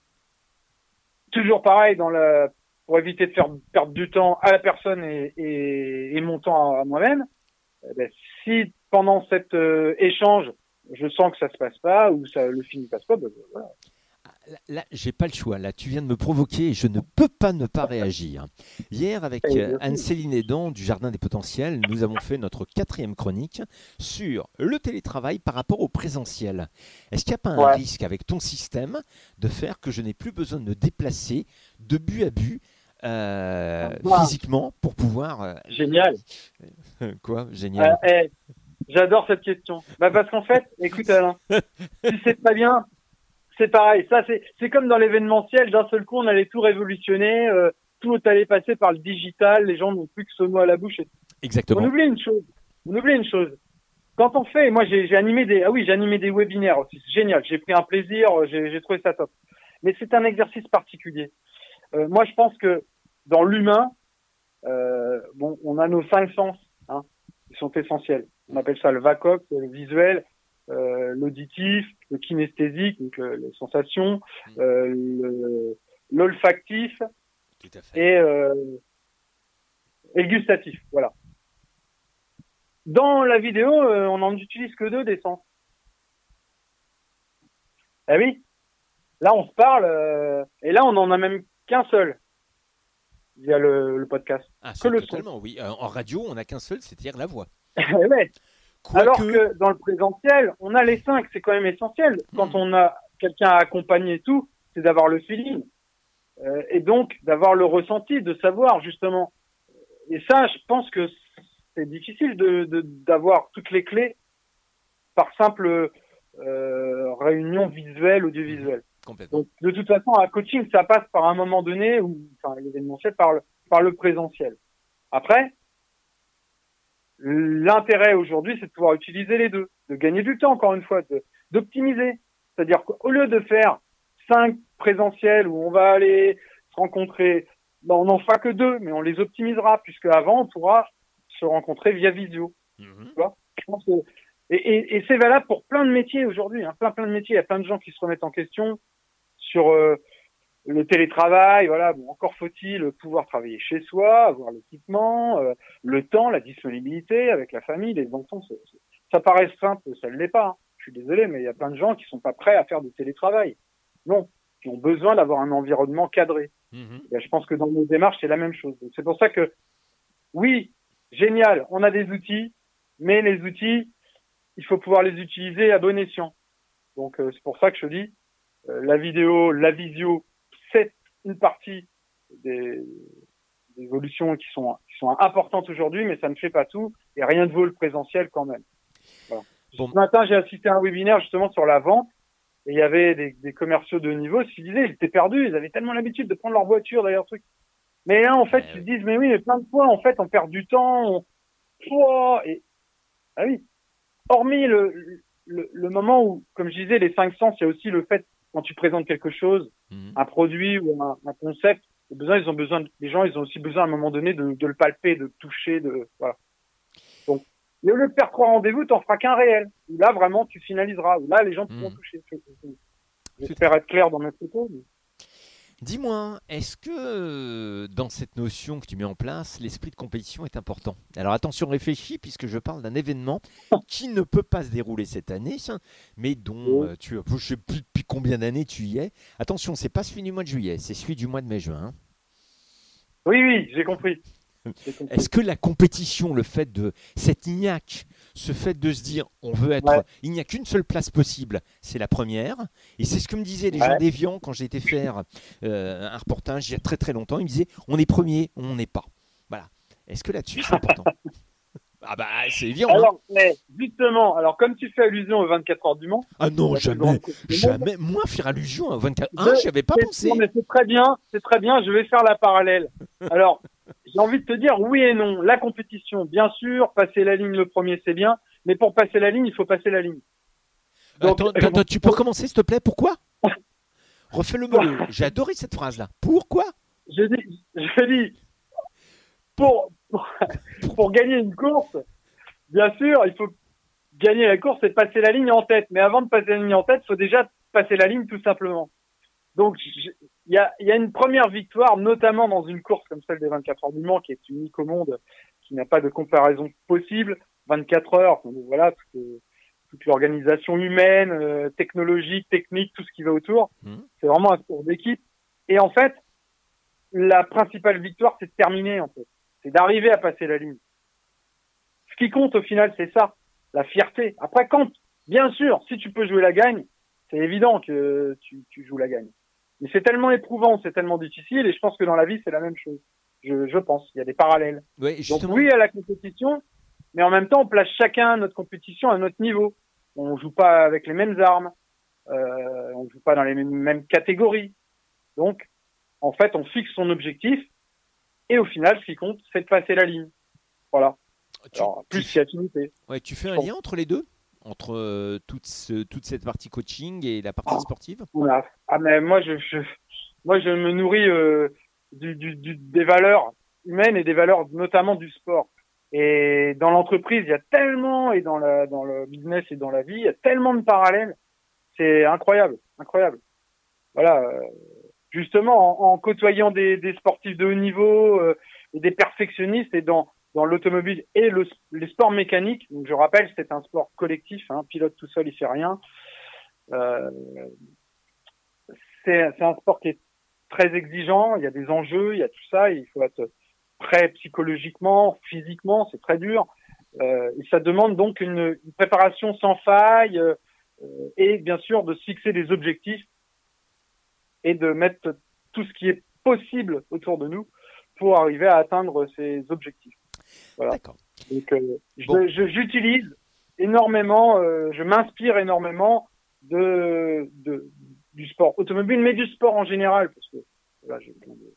toujours pareil dans la, pour éviter de faire perdre du temps à la personne et, et, et mon temps à, à moi-même. Eh ben, si pendant cet euh, échange, je sens que ça se passe pas ou ça le film ne passe pas, ben voilà. Là, là, j'ai pas le choix. Là, tu viens de me provoquer et je ne peux pas ne pas réagir. Hier, avec euh, Anne-Céline Edan du Jardin des Potentiels, nous avons fait notre quatrième chronique sur le télétravail par rapport au présentiel. Est-ce qu'il n'y a pas un ouais. risque avec ton système de faire que je n'ai plus besoin de me déplacer de but à but euh, wow. physiquement pour pouvoir... Euh... Génial. Quoi? Génial. Euh, hey, j'adore cette question. Bah parce qu'en fait, écoute Alain, si c'est pas bien... C'est pareil, ça c'est c'est comme dans l'événementiel, d'un seul coup on allait tout révolutionner, euh, tout allait passer par le digital, les gens n'ont plus que ce mot à la bouche. Et... Exactement. On oublie une chose, on oublie une chose. Quand on fait, moi j'ai j'ai animé des ah oui j'ai animé des webinaires aussi, c'est génial, j'ai pris un plaisir, j'ai j'ai trouvé ça top. Mais c'est un exercice particulier. Euh, moi je pense que dans l'humain, euh, bon on a nos cinq sens, hein, ils sont essentiels. On appelle ça le VACOP, le visuel. Euh, l'auditif, le kinesthésique, donc euh, les sensations, euh, le, l'olfactif Tout à fait. Et, euh, et le gustatif. Voilà. Dans la vidéo, euh, on n'en utilise que deux des sens. Ah oui. Là, on se parle, euh, et là, on n'en a même qu'un seul via le, le podcast. Ah, que le totalement, son. Oui. Euh, en radio, on n'a qu'un seul, c'est-à-dire la voix. ouais. Quoi Alors que... que dans le présentiel, on a les cinq, c'est quand même essentiel. Quand mmh. on a quelqu'un à accompagner et tout, c'est d'avoir le feeling. Euh, et donc, d'avoir le ressenti, de savoir justement. Et ça, je pense que c'est difficile de, de, d'avoir toutes les clés par simple euh, réunion visuelle, audiovisuelle. Complètement. Donc, de toute façon, un coaching, ça passe par un moment donné, ou enfin, l'événementiel, par le, par le présentiel. Après, l'intérêt aujourd'hui, c'est de pouvoir utiliser les deux, de gagner du temps, encore une fois, de, d'optimiser. C'est-à-dire qu'au lieu de faire cinq présentiels où on va aller se rencontrer, ben on n'en fera que deux, mais on les optimisera, puisque avant on pourra se rencontrer via visio. Mm-hmm. Tu vois Je pense que, et, et, et c'est valable pour plein de métiers aujourd'hui, hein, plein plein de métiers. Il y a plein de gens qui se remettent en question sur euh, le télétravail, voilà, bon, encore faut-il pouvoir travailler chez soi, avoir l'équipement, euh, le temps, la disponibilité avec la famille, les enfants. C'est, c'est, ça paraît simple, ça ne l'est pas. Hein. Je suis désolé, mais il y a plein de gens qui sont pas prêts à faire du télétravail. Non, qui ont besoin d'avoir un environnement cadré. Mmh. Et je pense que dans nos démarches, c'est la même chose. Donc, c'est pour ça que, oui, génial, on a des outils, mais les outils, il faut pouvoir les utiliser à bon escient. Donc, euh, c'est pour ça que je dis, euh, la vidéo, la visio, c'est une partie des, des évolutions qui sont, qui sont importantes aujourd'hui, mais ça ne fait pas tout, et rien ne vaut le présentiel quand même. Voilà. Bon. Ce matin, j'ai assisté à un webinaire justement sur la vente, et il y avait des, des commerciaux de haut niveau qui disaient, ils étaient perdus, ils avaient tellement l'habitude de prendre leur voiture, d'ailleurs, truc. Mais là, en fait, ils se disent, mais oui, mais plein de fois, en fait, on perd du temps, on... Oh, et, ah oui. Hormis le, le, le moment où, comme je disais, les cinq sens, il y a aussi le fait, quand tu présentes quelque chose, mmh. un produit ou un, un concept, les, besoins, ils ont besoin de, les gens, ils ont aussi besoin à un moment donné de, de le palper, de le toucher, de, voilà. Donc, Et au lieu de faire trois rendez-vous, t'en feras qu'un réel. Où là, vraiment, tu finaliseras. Où là, les gens pourront Mmh. toucher. J'espère être clair dans mes propos. Mais... Dis-moi, est-ce que euh, dans cette notion que tu mets en place, l'esprit de compétition est important? Alors attention, réfléchis, puisque je parle d'un événement qui ne peut pas se dérouler cette année, mais dont euh, tu, je ne sais plus depuis combien d'années tu y es. Attention, c'est pas celui du mois de juillet, c'est celui du mois de mai-juin. Hein. Oui, oui, j'ai compris. j'ai compris. Est-ce que la compétition, le fait de cette ignaque, ce fait de se dire on veut être, Ouais. il n'y a qu'une seule place possible, c'est la première, et c'est ce que me disaient les Ouais. gens d'Évian quand j'ai été faire euh, un reportage il y a très très longtemps. Ils me disaient on est premier, on n'est pas. Voilà. Est-ce que là-dessus c'est important? Ah bah c'est évident. Alors, hein. mais justement, alors comme tu fais allusion aux vingt-quatre heures du Mans. Ah non, la plus jamais, grande course du monde, jamais. Moi faire allusion à vingt-quatre je- un, j'y avais pas c'est- pensé. Non, mais c'est très bien, c'est très bien, je vais faire la parallèle. Alors, j'ai envie de te dire oui et non. La compétition, bien sûr, passer la ligne le premier, c'est bien, mais pour passer la ligne, il faut passer la ligne. Donc, Attends, attends, attends, tu peux recommencer s'il te plaît? Pourquoi? Refais-le mollo. J'ai adoré cette phrase-là. Pourquoi? je dis, je dis, pour, pour, pour gagner une course, bien sûr, il faut gagner la course et passer la ligne en tête. Mais avant de passer la ligne en tête, il faut déjà passer la ligne tout simplement. Donc, je- il y a, il y a une première victoire, notamment dans une course comme celle des vingt-quatre heures du Mans, qui est unique au monde, qui n'a pas de comparaison possible. vingt-quatre heures, donc voilà, toute, toute l'organisation humaine, euh, technologique, technique, tout ce qui va autour. Mmh. C'est vraiment un sport d'équipe. Et en fait, la principale victoire, c'est de terminer, en fait. C'est d'arriver à passer la ligne. Ce qui compte, au final, c'est ça. La fierté. Après, quand, bien sûr, si tu peux jouer la gagne, c'est évident que tu, tu joues la gagne. Mais c'est tellement éprouvant, c'est tellement difficile, et je pense que dans la vie, c'est la même chose. Je, je pense. Il y a des parallèles. Ouais, Donc justement. oui, à la compétition, mais en même temps, on place chacun notre compétition à notre niveau. On joue pas avec les mêmes armes, euh, on joue pas dans les mêmes, mêmes catégories. Donc, en fait, on fixe son objectif, et au final, ce qui compte, c'est de passer la ligne. Voilà. Tu, Alors, plus tu- qu'il y a affinité. ouais, tu fais un Bon. lien entre les deux? Entre euh, toute, ce- toute cette partie coaching et la partie Oh. sportive? On a- Ah, mais moi, je, je, moi, je me nourris euh, du, du, du, des valeurs humaines et des valeurs notamment du sport. Et dans l'entreprise, il y a tellement, et dans, la, dans le business et dans la vie, il y a tellement de parallèles. C'est incroyable, incroyable. Voilà. euh, Justement, en, en côtoyant des, des sportifs de haut niveau euh, et des perfectionnistes, et dans, dans l'automobile et le, les sports mécaniques, donc je rappelle, c'est un sport collectif, hein, pilote tout seul, il fait rien. Euh, c'est, c'est un sport qui est très exigeant, il y a des enjeux, il y a tout ça, il faut être prêt psychologiquement, physiquement, c'est très dur. Euh, et ça demande donc une, une préparation sans faille euh, et bien sûr de se fixer des objectifs et de mettre tout ce qui est possible autour de nous pour arriver à atteindre ces objectifs. Voilà. D'accord. Donc, euh, je, Bon. je- j'utilise énormément, euh, je m'inspire énormément de, de du sport automobile, mais du sport en général, parce que là, j'ai besoin de...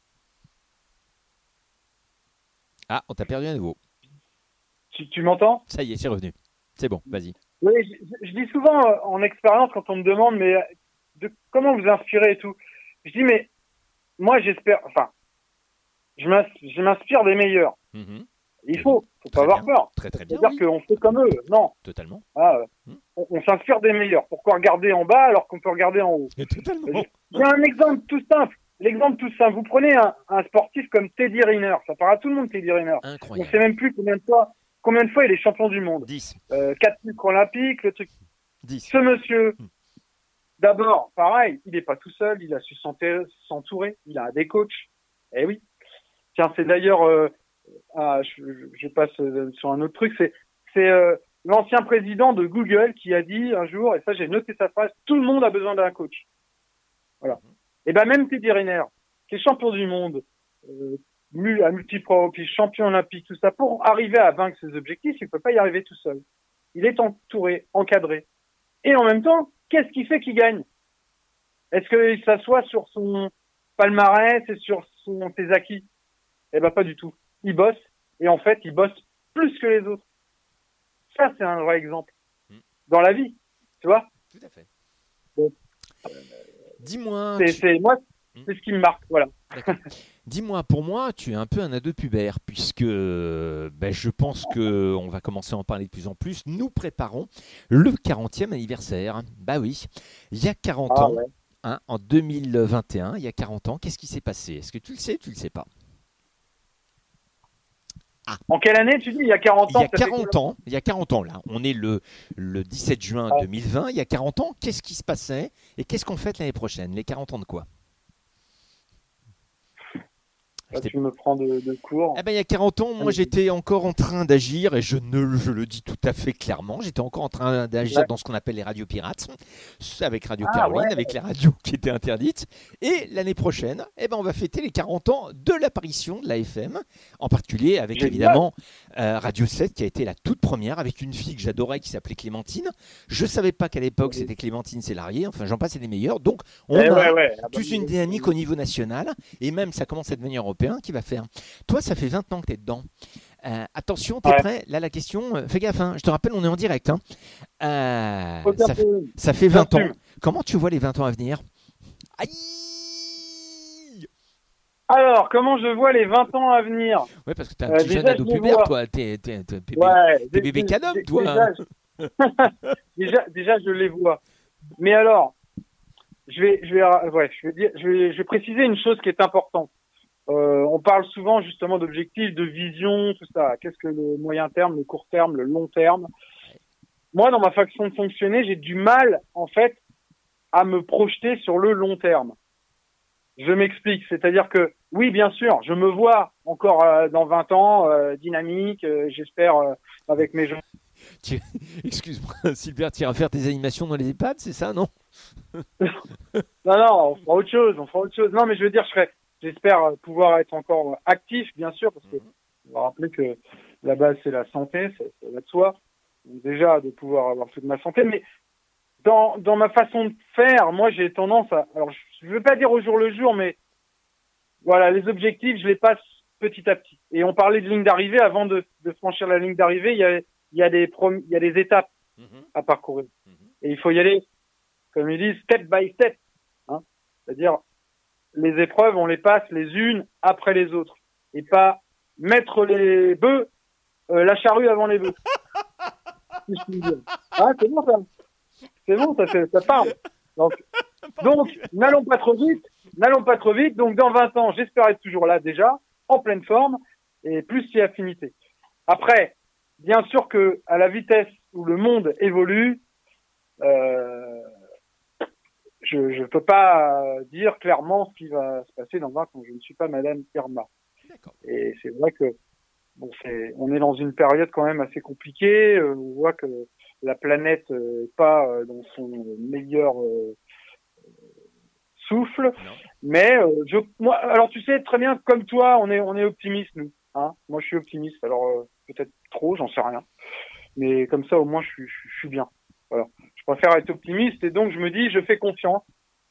Ah, on t'a perdu à nouveau. tu, tu m'entends? Ça y est, c'est revenu. C'est bon, vas-y. Oui, je, je dis souvent euh, en expérience quand on me demande mais de comment vous inspirez et tout. Je dis mais moi j'espère, enfin, je m'ins- je m'inspire des meilleurs. Mhm. Il faut, faut Très pas avoir bien. peur. Très très bien. C'est-à-dire Oui. qu'on fait comme eux. Non, Totalement. ah, euh, Hmm. on, on s'inspire des meilleurs. Pourquoi regarder en bas alors qu'on peut regarder en haut? Totalement. J'ai un exemple tout simple. L'exemple tout simple. Vous prenez un, un sportif comme Teddy Riner. Ça parle à tout le monde, Teddy Riner. On Incroyable. sait même plus combien de fois, combien de fois il est champion du monde. dix. Euh, quatre titres olympiques, le truc. dix. Ce monsieur, Hmm. d'abord, pareil, il n'est pas tout seul, il a su s'enterrer- s'entourer, il a des coachs. Eh oui. Tiens, c'est d'ailleurs, euh, ah, je, je passe euh, sur un autre truc, c'est, c'est euh, l'ancien président de Google qui a dit un jour, et ça j'ai noté sa phrase, tout le monde a besoin d'un coach. Voilà. Et ben même Teddy Riner, qui est champion du monde, euh, mu- à multi-pro, puis champion olympique, tout ça, pour arriver à vaincre ses objectifs, il ne peut pas y arriver tout seul. Il est entouré, encadré. Et en même temps, qu'est-ce qui fait qu'il gagne? Est-ce qu'il s'assoit sur son palmarès et sur son, ses acquis? Eh ben pas du tout. Il bosse, et en fait, il bosse plus que les autres. Ça, c'est un vrai exemple. Mm. Dans la vie, tu vois? Tout à fait. Bon. Dis-moi. C'est, tu- c'est, moi, Mm. c'est ce qui me marque, voilà. D'accord. Dis-moi, pour moi, tu es un peu un ado pubère, puisque ben, je pense qu'on va commencer à en parler de plus en plus. Nous préparons le quarantième anniversaire. Bah oui, il y a quarante Ah ans, ouais. hein, en deux mille vingt et un, il y a quarante ans, qu'est-ce qui s'est passé? Est-ce que tu le sais, tu le sais pas? Ah, En quelle année tu dis? Il y a quarante il y ans, a ça fait quoi? quarante ans, il y a quarante ans là, on est le, le dix-sept juin Ouais. deux mille vingt, il y a quarante ans, qu'est-ce qui se passait et qu'est-ce qu'on fête l'année prochaine? Les quarante ans de quoi? Je Là, t'ai tu me prends de, de court. Eh ben, il y a quarante ans, moi Allez-y. j'étais encore en train d'agir, et je, ne, je le dis tout à fait clairement, j'étais encore en train d'agir Ouais. dans ce qu'on appelle les radios pirates, avec Radio Ah ouais. Caroline, avec les radios qui étaient interdites. Et l'année prochaine, eh ben, on va fêter les quarante ans de l'apparition de l'A F M, en particulier avec Génial. évidemment euh, Radio sept qui a été la toute première, avec une fille que j'adorais qui s'appelait Clémentine. Je ne savais pas qu'à l'époque c'était Clémentine Célarié, enfin j'en passe et des meilleurs. Donc on Eh a ouais, ouais. Ah bah, tous une dynamique au niveau national, et même ça commence à devenir européen, qui va faire. Toi, ça fait vingt ans que tu es dedans. Euh, attention, tu es ouais. prêt? Là, la question, euh, fais gaffe, hein, je te rappelle, on est en direct. Hein. Euh, Aucun ça, f- problème. ça fait vingt ans. J'assume. Comment tu vois les vingt ans à venir? Aïe. Alors, comment je vois les vingt ans à venir? Ouais, parce que t'es un Euh, petit jeune déjà, je ado les pubère, vois. toi. T'es, t'es, t'es, t'es bébé, Ouais. t'es dé- bébé dé- cadom, dé- toi. Déjà, Hein. je- déjà, déjà, je les vois. Mais alors, je vais, je vais, ouais, je vais dire, je vais, je vais préciser une chose qui est importante. Euh, on parle souvent justement d'objectifs, de vision, tout ça. Qu'est-ce que le moyen terme, le court terme, le long terme? Moi, dans ma façon de fonctionner, j'ai du mal, en fait, à me projeter sur le long terme. Je m'explique. C'est-à-dire que, oui, bien sûr, je me vois encore euh, dans vingt ans, euh, dynamique, euh, j'espère, euh, avec mes gens. Tu- Excuse-moi, Sylvia, tu iras faire tes animations dans les EHPAD, c'est ça, non? Non, non, on fera autre chose, on fera autre chose. Non, mais je veux dire, je serai, j'espère euh, pouvoir être encore actif, bien sûr, parce que on va rappeler que la base, c'est la santé, ça, ça va de soi. Donc, déjà, de pouvoir avoir toute ma santé. Mais dans, dans ma façon de faire, moi, j'ai tendance à, alors, je ne veux pas dire au jour le jour, mais voilà, les objectifs, je les passe petit à petit. Et on parlait de ligne d'arrivée. Avant de, de franchir la ligne d'arrivée, il y a, il y a des prom- il y a des étapes Mhm, à parcourir. mhm. Et il faut y aller, comme ils disent, step by step. Hein. C'est-à-dire, les épreuves, on les passe les unes après les autres. Et pas mettre les bœufs, euh, la charrue avant les bœufs. Si je puis dire. Ah, c'est bon, ça. C'est bon, ça, fait- ça parle. Donc, donc, n'allons pas trop vite. N'allons pas trop vite. Donc, dans vingt ans, j'espère être toujours là déjà, en pleine forme, et plus si affinité. Après, bien sûr que à la vitesse où le monde évolue, euh, je ne peux pas dire clairement ce qui va se passer dans vingt ans. Je ne suis pas Madame Irma. D'accord. Et c'est vrai que bon, c'est, on est dans une période quand même assez compliquée. Euh, on voit que la planète n'est pas euh, dans son meilleur euh, souffle. Non. Mais euh, je, moi, alors tu sais très bien, comme toi, on est, on est optimiste nous. Hein, moi, je suis optimiste. Alors euh, peut-être trop, j'en sais rien. Mais comme ça, au moins, je suis, je, je suis bien. Voilà. Je préfère être optimiste et donc je me dis, je fais confiance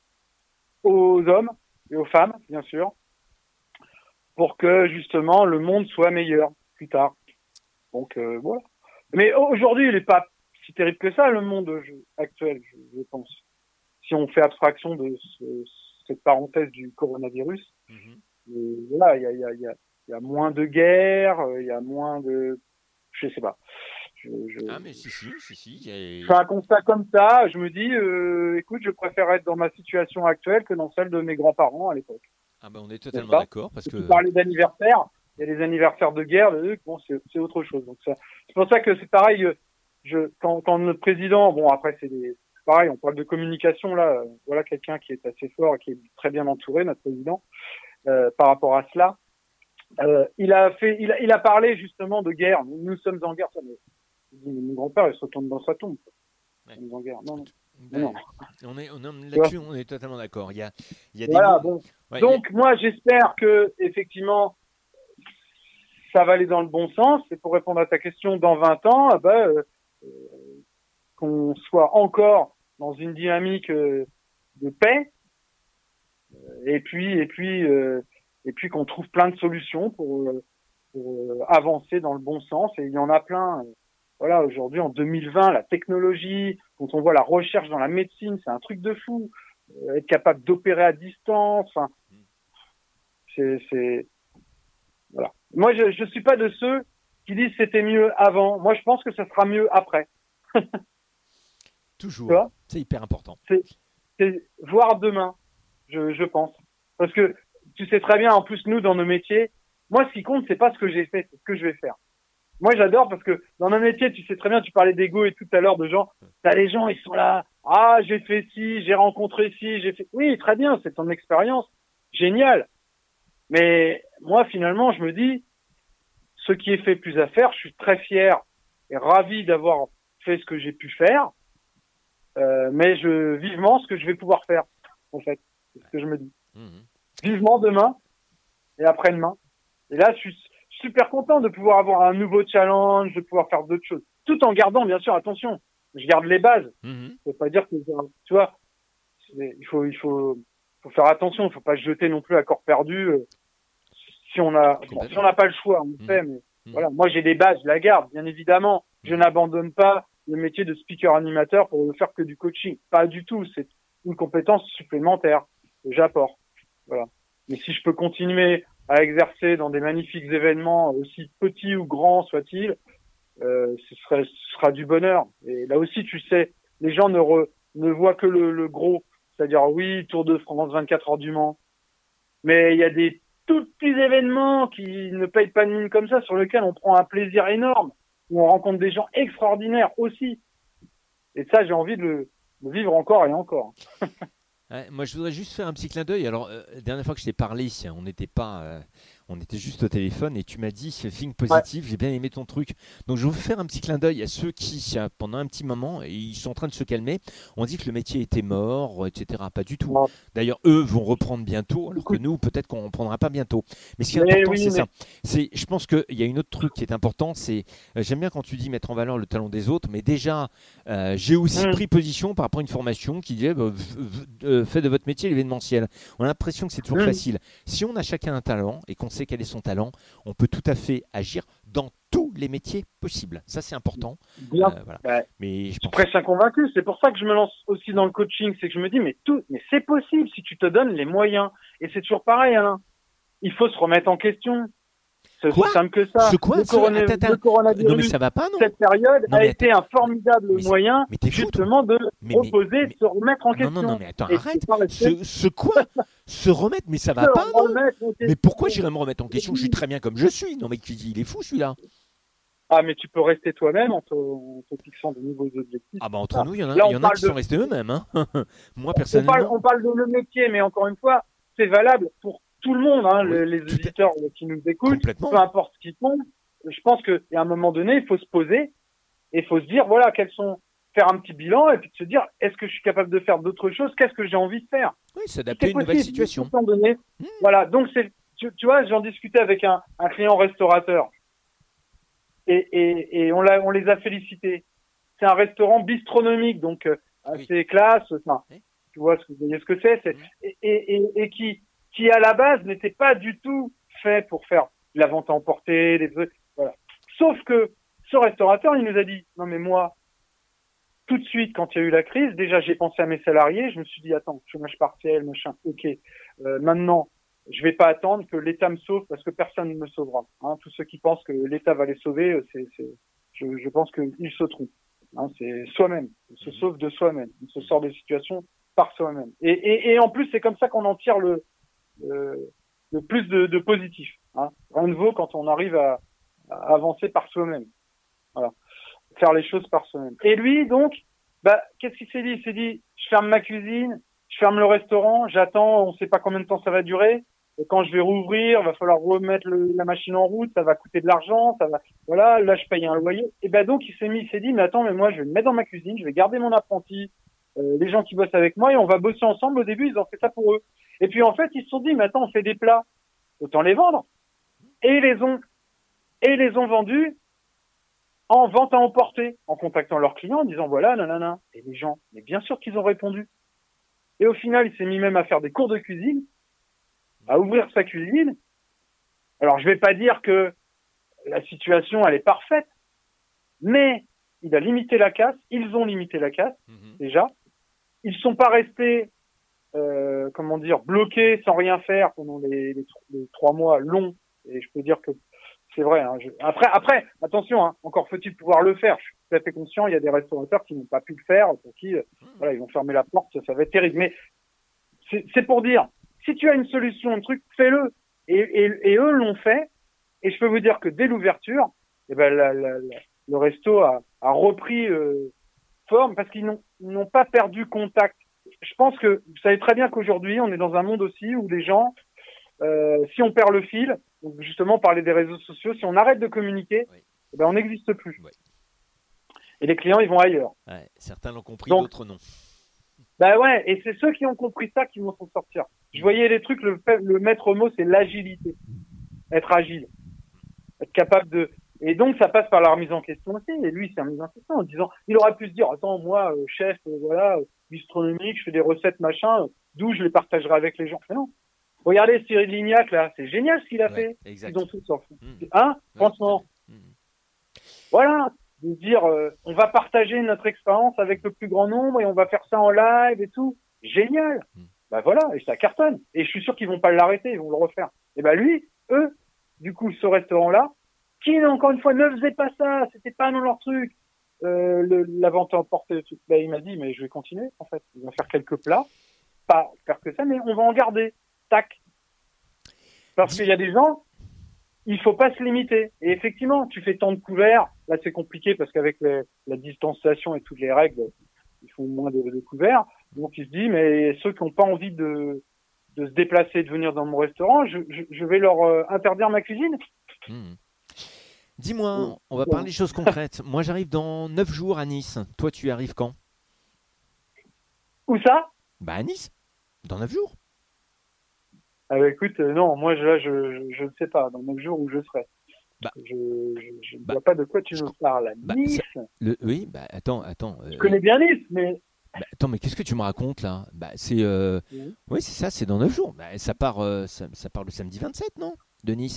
aux hommes et aux femmes, bien sûr, pour que justement le monde soit meilleur plus tard. Donc euh, voilà. Mais aujourd'hui, il n'est pas si terrible que ça, le monde actuel, je, je pense. Si on fait abstraction de ce, cette parenthèse du coronavirus, Mhm. euh, voilà, il y a, y, a, y, a, y a moins de guerres, il y a moins de... Je sais pas. Je, je, Ah, mais si, si, si, si. je j'ai- fais un constat comme ça, je me dis, euh, écoute, je préfère être dans ma situation actuelle que dans celle de mes grands-parents à l'époque. Ah, ben, on est N'est-ce totalement pas? d'accord, parce Et que. tu parlais d'anniversaire, il y a les anniversaires de guerre, de, bon, c'est, c'est autre chose. Donc ça, c'est pour ça que c'est pareil. Je, quand, quand notre président, bon après c'est des, c'est pareil, on parle de communication là. euh, Voilà quelqu'un qui est assez fort et qui est très bien entouré, notre président, euh, par rapport à cela. Euh, il a fait, il a, il a parlé justement de guerre. Nous, nous sommes en guerre. Ça, mais, il dit, mais mon grand-père, il se retourne dans sa tombe. Ouais. Nous sommes en guerre. Non, non. Ben, non. on est, on, là-dessus, on est totalement d'accord. Il y a, il y a des Voilà. mots- Bon. Ouais, Donc moi, j'espère que effectivement, ça va aller dans le bon sens. Et pour répondre à ta question, dans vingt ans, ah ben, euh, euh, qu'on soit encore dans une dynamique euh, de paix, euh, et puis et puis euh, et puis qu'on trouve plein de solutions pour, euh, pour euh, avancer dans le bon sens. Et il y en a plein. Voilà, aujourd'hui en deux mille vingt, la technologie, quand on voit la recherche dans la médecine, c'est un truc de fou. Euh, être capable d'opérer à distance, enfin, C'est, c'est, voilà. Moi, je, je suis pas de ceux qui disent c'était mieux avant. Moi, je pense que ça sera mieux après. Toujours. Tu vois, C'est hyper important. c'est, c'est voir demain, je, je pense. Parce que tu sais très bien, en plus, nous, dans nos métiers, moi, ce qui compte, c'est pas ce que j'ai fait, c'est ce que je vais faire. Moi, j'adore parce que dans nos métiers, tu sais très bien, tu parlais d'ego et tout à l'heure de gens, t'as les gens, ils sont là, ah, j'ai fait ci, j'ai rencontré ci, j'ai fait, oui, très bien, c'est ton expérience, génial. Mais moi, finalement, je me dis, ce qui est fait plus à faire, je suis très fier et ravi d'avoir fait ce que j'ai pu faire, euh, mais je vivement ce que je vais pouvoir faire, en fait, c'est ce que je me dis. Mmh. Vivement demain et après-demain. Et là, je suis super content de pouvoir avoir un nouveau challenge, de pouvoir faire d'autres choses, tout en gardant, bien sûr, attention, je garde les bases. Mmh. Ça veut pas dire que, tu vois, il faut, il faut, faut faire attention, il faut pas se jeter non plus à corps perdu. Euh, si on a, bon, si on n'a pas le choix, on le mmh. fait, mais mmh. voilà. Moi, j'ai des bases, je la garde, bien évidemment. Je n'abandonne pas le métier de speaker animateur pour ne faire que du coaching. Pas du tout. C'est une compétence supplémentaire que j'apporte. Voilà. Mais si je peux continuer à exercer dans des magnifiques événements, aussi petits ou grands soient-ils, euh, ce, serait, ce sera du bonheur. Et là aussi, tu sais, les gens ne, re, ne voient que le, le gros. C'est-à-dire, oui, Tour de France, vingt-quatre heures du Mans. Mais il y a des tout petits événements qui ne payent pas de mine comme ça, sur lesquels on prend un plaisir énorme, où on rencontre des gens extraordinaires aussi. Et ça, j'ai envie de le, de vivre encore et encore. Ouais, moi, je voudrais juste faire un petit clin d'œil. Alors, euh, la dernière fois que je t'ai parlé, on n'était pas, euh, on était juste au téléphone et tu m'as dit c'est think positif. Ouais. J'ai bien aimé ton truc. Donc, je veux faire un petit clin d'œil à ceux qui, pendant un petit moment, ils sont en train de se calmer. On dit que le métier était mort, et cetera. Pas du tout. Ouais. D'ailleurs, eux vont reprendre bientôt, alors que nous, peut-être qu'on ne reprendra pas bientôt. Mais ce qui est mais important, oui, c'est mais... ça. C'est, je pense qu'il y a une autre truc qui est important. C'est, euh, j'aime bien quand tu dis mettre en valeur le talent des autres, mais déjà, euh, j'ai aussi mmh. pris position par rapport à une formation qui disait bah, euh, fait de votre métier l'événementiel. On a l'impression que c'est toujours mmh. facile. Si on a chacun un talent et qu'on sait quel est son talent, on peut tout à fait agir dans tous les métiers possibles. Ça, c'est important. Bien. Euh, voilà. Ouais. Mais je pense... prêche un convaincu. C'est pour ça que je me lance aussi dans le coaching. C'est que je me dis, mais tout, mais c'est possible si tu te donnes les moyens. Et c'est toujours pareil, Alain. Il faut se remettre en question. C'est aussi simple que ça. Ce quoi le, corona... attends, attends. le coronavirus, non, mais ça va pas, non cette période non, a été un formidable mais moyen mais fou, justement de mais, proposer, mais, de se remettre en non, question. Non, non, mais attends, et arrête. Ce, ce quoi Se remettre, mais ça va se pas, non Mais pourquoi j'irais me remettre en question Je suis très bien comme je suis. Non, mais il est fou, celui-là. Ah, mais tu peux rester toi-même en te, en te fixant de nouveaux objectifs. Ah, bah entre ah. nous, il y en a, Là, il y en a qui de... sont restés eux-mêmes. Hein. Moi, personnellement. On parle, on parle de le métier, mais encore une fois, c'est valable pour tout le monde, hein, oui, les, les auditeurs qui nous écoutent, peu importe ce qu'ils font. Je pense qu'à un moment donné, il faut se poser et il faut se dire, voilà, quels sont, faire un petit bilan et puis de se dire, est-ce que je suis capable de faire d'autres choses? Qu'est-ce que j'ai envie de faire? Oui, s'adapter à une nouvelle situation. Donné. Mmh. Voilà. Donc, c'est, tu, tu vois, j'en discutais avec un, un client restaurateur et, et, et on l'a, on les a félicités. C'est un restaurant bistronomique, donc, euh, assez oui. classe, enfin, oui. tu vois ce que, vous voyez ce que c'est, c'est, mmh. et, et, et, et qui, qui à la base n'était pas du tout fait pour faire de la vente à emporter, des trucs, voilà. Sauf que ce restaurateur, il nous a dit, non mais moi, tout de suite, quand il y a eu la crise, déjà j'ai pensé à mes salariés, je me suis dit, attends, chômage partiel, machin, ok, euh, maintenant, je vais pas attendre que l'État me sauve parce que personne ne me sauvera. Hein. Tous ceux qui pensent que l'État va les sauver, c'est, c'est, je, je pense qu'ils se trompent. Hein. C'est soi-même, on se sauve de soi-même, on se sort des situations par soi-même. Et, et, et en plus, c'est comme ça qu'on en tire le Euh, le plus de, de positif. Hein. Rien ne vaut quand on arrive à, à avancer par soi-même. Voilà. Faire les choses par soi-même. Et lui, donc, bah, qu'est-ce qu'il s'est dit? Il s'est dit, je ferme ma cuisine, je ferme le restaurant, j'attends, on sait pas combien de temps ça va durer. Et quand je vais rouvrir, il va falloir remettre le, la machine en route, ça va coûter de l'argent, ça va, voilà, là, je paye un loyer. Et ben, donc, il s'est mis, il s'est dit, mais attends, mais moi, je vais me mettre dans ma cuisine, je vais garder mon apprenti, euh, les gens qui bossent avec moi, et on va bosser ensemble. Au début, ils ont fait ça pour eux. Et puis, en fait, ils se sont dit, mais attends, on fait des plats, autant les vendre. Et ils les ont, et ils les ont vendus en vente à emporter, en contactant leurs clients, en disant, voilà, nanana. Et les gens, mais bien sûr qu'ils ont répondu. Et au final, il s'est mis même à faire des cours de cuisine, à ouvrir sa cuisine. Alors, je vais pas dire que la situation, elle est parfaite, mais il a limité la casse, ils ont limité la casse, mmh. déjà. Ils sont pas restés euh, comment dire, bloqué sans rien faire pendant les, les, les trois mois longs. Et je peux dire que c'est vrai. Hein, je... Après, après, attention, hein, encore faut-il pouvoir le faire. Je suis tout à fait conscient. Il y a des restaurateurs qui n'ont pas pu le faire, pour qui, euh, voilà, ils vont fermer la porte. Ça, ça va être terrible. Mais c'est, c'est pour dire, si tu as une solution, un truc, fais-le. Et, et, et eux l'ont fait. Et je peux vous dire que dès l'ouverture, eh ben, la, la, la, le resto a, a repris euh, forme parce qu'ils n'ont, ils n'ont pas perdu contact. Je pense que vous savez très bien qu'aujourd'hui, on est dans un monde aussi où les gens, euh, si on perd le fil, donc justement parler des réseaux sociaux, si on arrête de communiquer, oui. eh ben, on n'existe plus. Oui. Et les clients, ils vont ailleurs. Ouais, certains l'ont compris, donc, d'autres non. Bah ouais, et c'est ceux qui ont compris ça qui vont s'en sortir. Je voyais les trucs, le, le maître mot, c'est l'agilité. Être agile. Être capable de... Et donc, ça passe par la remise en question aussi. Et lui, c'est remise en question en disant, il aurait pu se dire, attends, moi, euh, chef, euh, voilà, euh, bistronomique, je fais des recettes, machin, euh, d'où je les partagerai avec les gens. Mais non. Regardez Cyril Lignac, là, c'est génial ce qu'il a ouais, fait. Exact. Ils ont tous sorti. Mmh. Hein, ouais, franchement. Mmh. Voilà. De dire, euh, on va partager notre expérience avec le plus grand nombre et on va faire ça en live et tout. Génial. Mmh. Bah voilà, et ça cartonne. Et je suis sûr qu'ils vont pas l'arrêter, ils vont le refaire. Et bah lui, eux, du coup, ce restaurant-là, qui, encore une fois, ne faisait pas ça, c'était pas dans leur truc. Euh, le, la vente emportée, bah, il m'a dit, mais je vais continuer, en fait. On va faire quelques plats, pas faire que ça, mais on va en garder. Tac. Parce qu'il y a des gens, il faut pas se limiter. Et effectivement, tu fais tant de couverts, là c'est compliqué parce qu'avec les, la distanciation et toutes les règles, ils font moins de, de couverts. Donc il se dit, mais ceux qui n'ont pas envie de, de se déplacer, de venir dans mon restaurant, je, je, je vais leur euh, interdire ma cuisine. Mmh. Dis-moi, on va parler des choses concrètes. Moi, j'arrive dans neuf jours à Nice. Toi, tu arrives quand? Où ça? Bah à Nice, dans neuf jours. Ah bah écoute, euh, non, moi je, là, je, je ne sais pas, dans neuf jours où je serai. Bah, je je ne bah, vois pas de quoi tu je, me parles. Bah, Nice ça, le, Oui, bah attends, attends. Je euh, connais bien Nice, mais... Bah, attends, mais qu'est-ce que tu me racontes là? Bah c'est... Euh... Mmh. Oui, c'est ça, c'est dans neuf jours. Bah, ça, part, euh, ça, ça part le samedi vingt-sept, non? De Nice.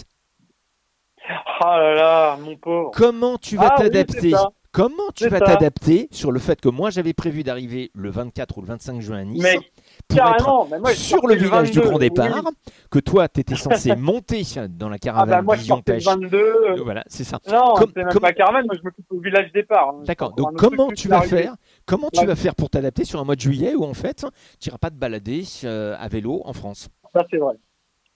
Ah là là, mon pauvre. Comment tu vas ah, t'adapter? Oui, Comment tu c'est vas ça. t'adapter sur le fait que moi j'avais prévu d'arriver le vingt-quatre ou le vingt-cinq juin à Nice mais, pour carrément, être mais moi, sur le village vingt-deux, du Grand Départ, oui. que toi tu étais censé monter dans la caravane ah bah moi, Vision Pêche. vingt-deux, euh... Voilà, c'est ça. Non, comme, c'est même comme... pas caravane, moi je m'occupe au village départ. Hein. D'accord. Donc comment tu vas faire Comment tu vas faire pour t'adapter sur un mois de juillet où en fait tu n'iras pas te balader euh, à vélo en France? Ça c'est vrai.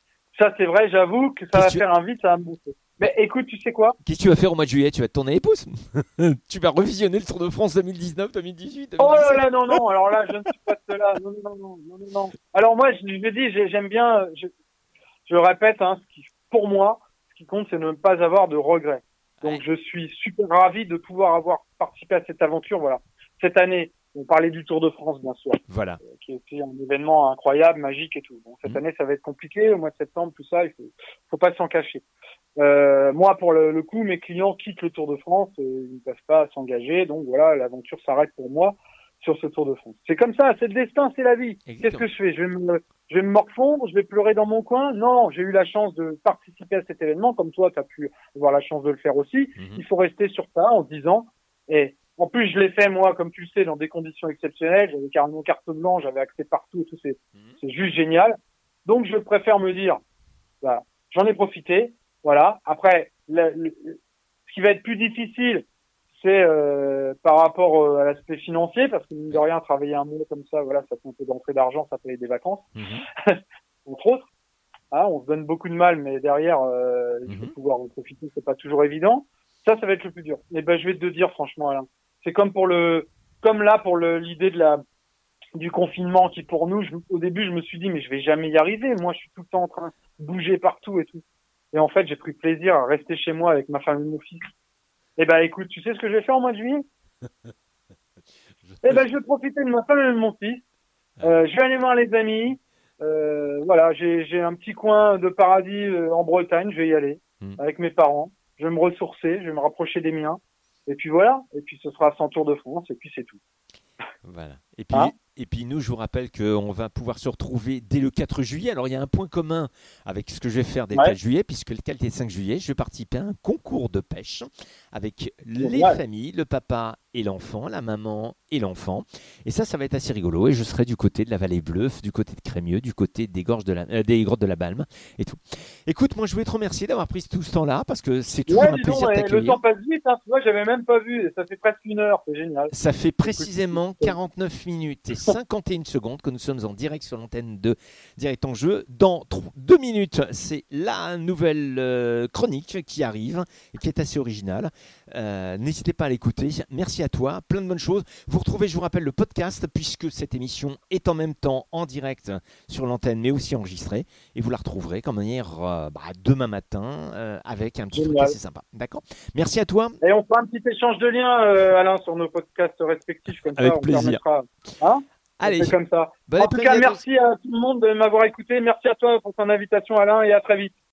Ça c'est vrai. J'avoue que ça va faire un vide, ça va me bouffer. Mais écoute, tu sais quoi? Qu'est-ce que tu vas faire au mois de juillet? Tu vas te tourner les pouces. Tu vas revisionner le Tour de France deux mille dix-neuf, deux mille dix-huit, deux mille dix-sept. Oh là là, non, non, alors là, je ne suis pas de cela. Non, non, non, non, non, non. Alors moi, je, je le dis, j'aime bien, je, je le répète, hein, ce qui, pour moi, ce qui compte, c'est de ne pas avoir de regrets. Donc ouais. Je suis super ravi de pouvoir avoir participé à cette aventure, voilà. Cette année, on parlait du Tour de France, bien sûr. Voilà. Euh, qui était un événement incroyable, magique et tout. Bon, cette mmh. année, ça va être compliqué, au mois de septembre, tout ça, il faut, faut pas s'en cacher. Euh, moi, pour le, le coup, mes clients quittent le Tour de France, euh, ils ne peuvent pas s'engager, donc voilà, l'aventure s'arrête pour moi sur ce Tour de France. C'est comme ça, c'est le destin, c'est la vie. Exactement. Qu'est-ce que je fais? Je vais me, je vais me morfondre, je vais pleurer dans mon coin? Non, j'ai eu la chance de participer à cet événement, comme toi, tu as pu avoir la chance de le faire aussi. Mm-hmm. Il faut rester sur ça en se disant, et en plus, je l'ai fait, moi, comme tu le sais, dans des conditions exceptionnelles, j'avais carrément carte blanche, j'avais accès partout et tout, c'est, mm-hmm. c'est juste génial. Donc, je préfère me dire, bah, j'en ai profité. Voilà. Après, le, le, ce qui va être plus difficile, c'est euh, par rapport euh, à l'aspect financier, parce que mine de rien, travailler un mois comme ça, voilà, ça fait un peu d'entrée d'argent, ça paye des vacances, mmh. entre autres. Hein, on se donne beaucoup de mal, mais derrière, euh, mmh. il faut pouvoir en profiter, c'est pas toujours évident. Ça, ça va être le plus dur. Et ben, je vais te dire franchement, Alain, c'est comme pour le, comme là pour le, l'idée de la du confinement qui pour nous, je, au début, je me suis dit mais je vais jamais y arriver. Moi, je suis tout le temps en train de bouger partout et tout. Et en fait, j'ai pris plaisir à rester chez moi avec ma femme et mon fils. Eh ben, écoute, tu sais ce que je vais faire au mois de juillet? Eh ben, je vais profiter de ma femme et de mon fils. Euh, je vais aller voir les amis. Euh, voilà, j'ai, j'ai un petit coin de paradis euh, en Bretagne. Je vais y aller mmh. avec mes parents. Je vais me ressourcer, je vais me rapprocher des miens. Et puis voilà. Et puis ce sera sans Tour de France. Et puis c'est tout. Voilà. Et puis, hein et puis nous, je vous rappelle qu'on va pouvoir se retrouver dès le quatre juillet. Alors, il y a un point commun avec ce que je vais faire dès le ouais. quatre juillet, puisque le quatre et le cinq juillet, je vais participer à un concours de pêche avec les ouais. familles, le papa et et l'enfant, la maman et l'enfant. Et ça, ça va être assez rigolo. Et je serai du côté de la Vallée Bleue, du côté de Crémieux, du côté des, gorges de la, euh, des grottes de la Balme et tout. Écoute, moi, je voulais te remercier d'avoir pris tout ce temps-là parce que c'est toujours Ouais, un dis plaisir donc, de ouais, le t'accueillir. temps passe vite, hein, tu vois, j'avais même pas vu, et ça fait presque une heure, c'est génial. Ça fait précisément quarante-neuf minutes et cinquante et une secondes que nous sommes en direct sur l'antenne de Direct en Jeu. Dans deux minutes, c'est la nouvelle euh, chronique qui arrive et qui est assez originale. Euh, n'hésitez pas à l'écouter. Merci à toi, plein de bonnes choses. Vous retrouvez, je vous rappelle, le podcast puisque cette émission est en même temps en direct sur l'antenne mais aussi enregistrée. Et vous la retrouverez comme manière euh, bah, demain matin euh, avec un petit Génial. truc assez sympa. D'accord ? Merci à toi. Et on fera un petit échange de liens, euh, Alain, sur nos podcasts respectifs, comme Avec ça, on plaisir. permettra. Hein Allez. C'est comme ça. Bon En tout cas, après-midi à tous. merci à tout le monde de m'avoir écouté. Merci à toi pour ton invitation, Alain, et à très vite.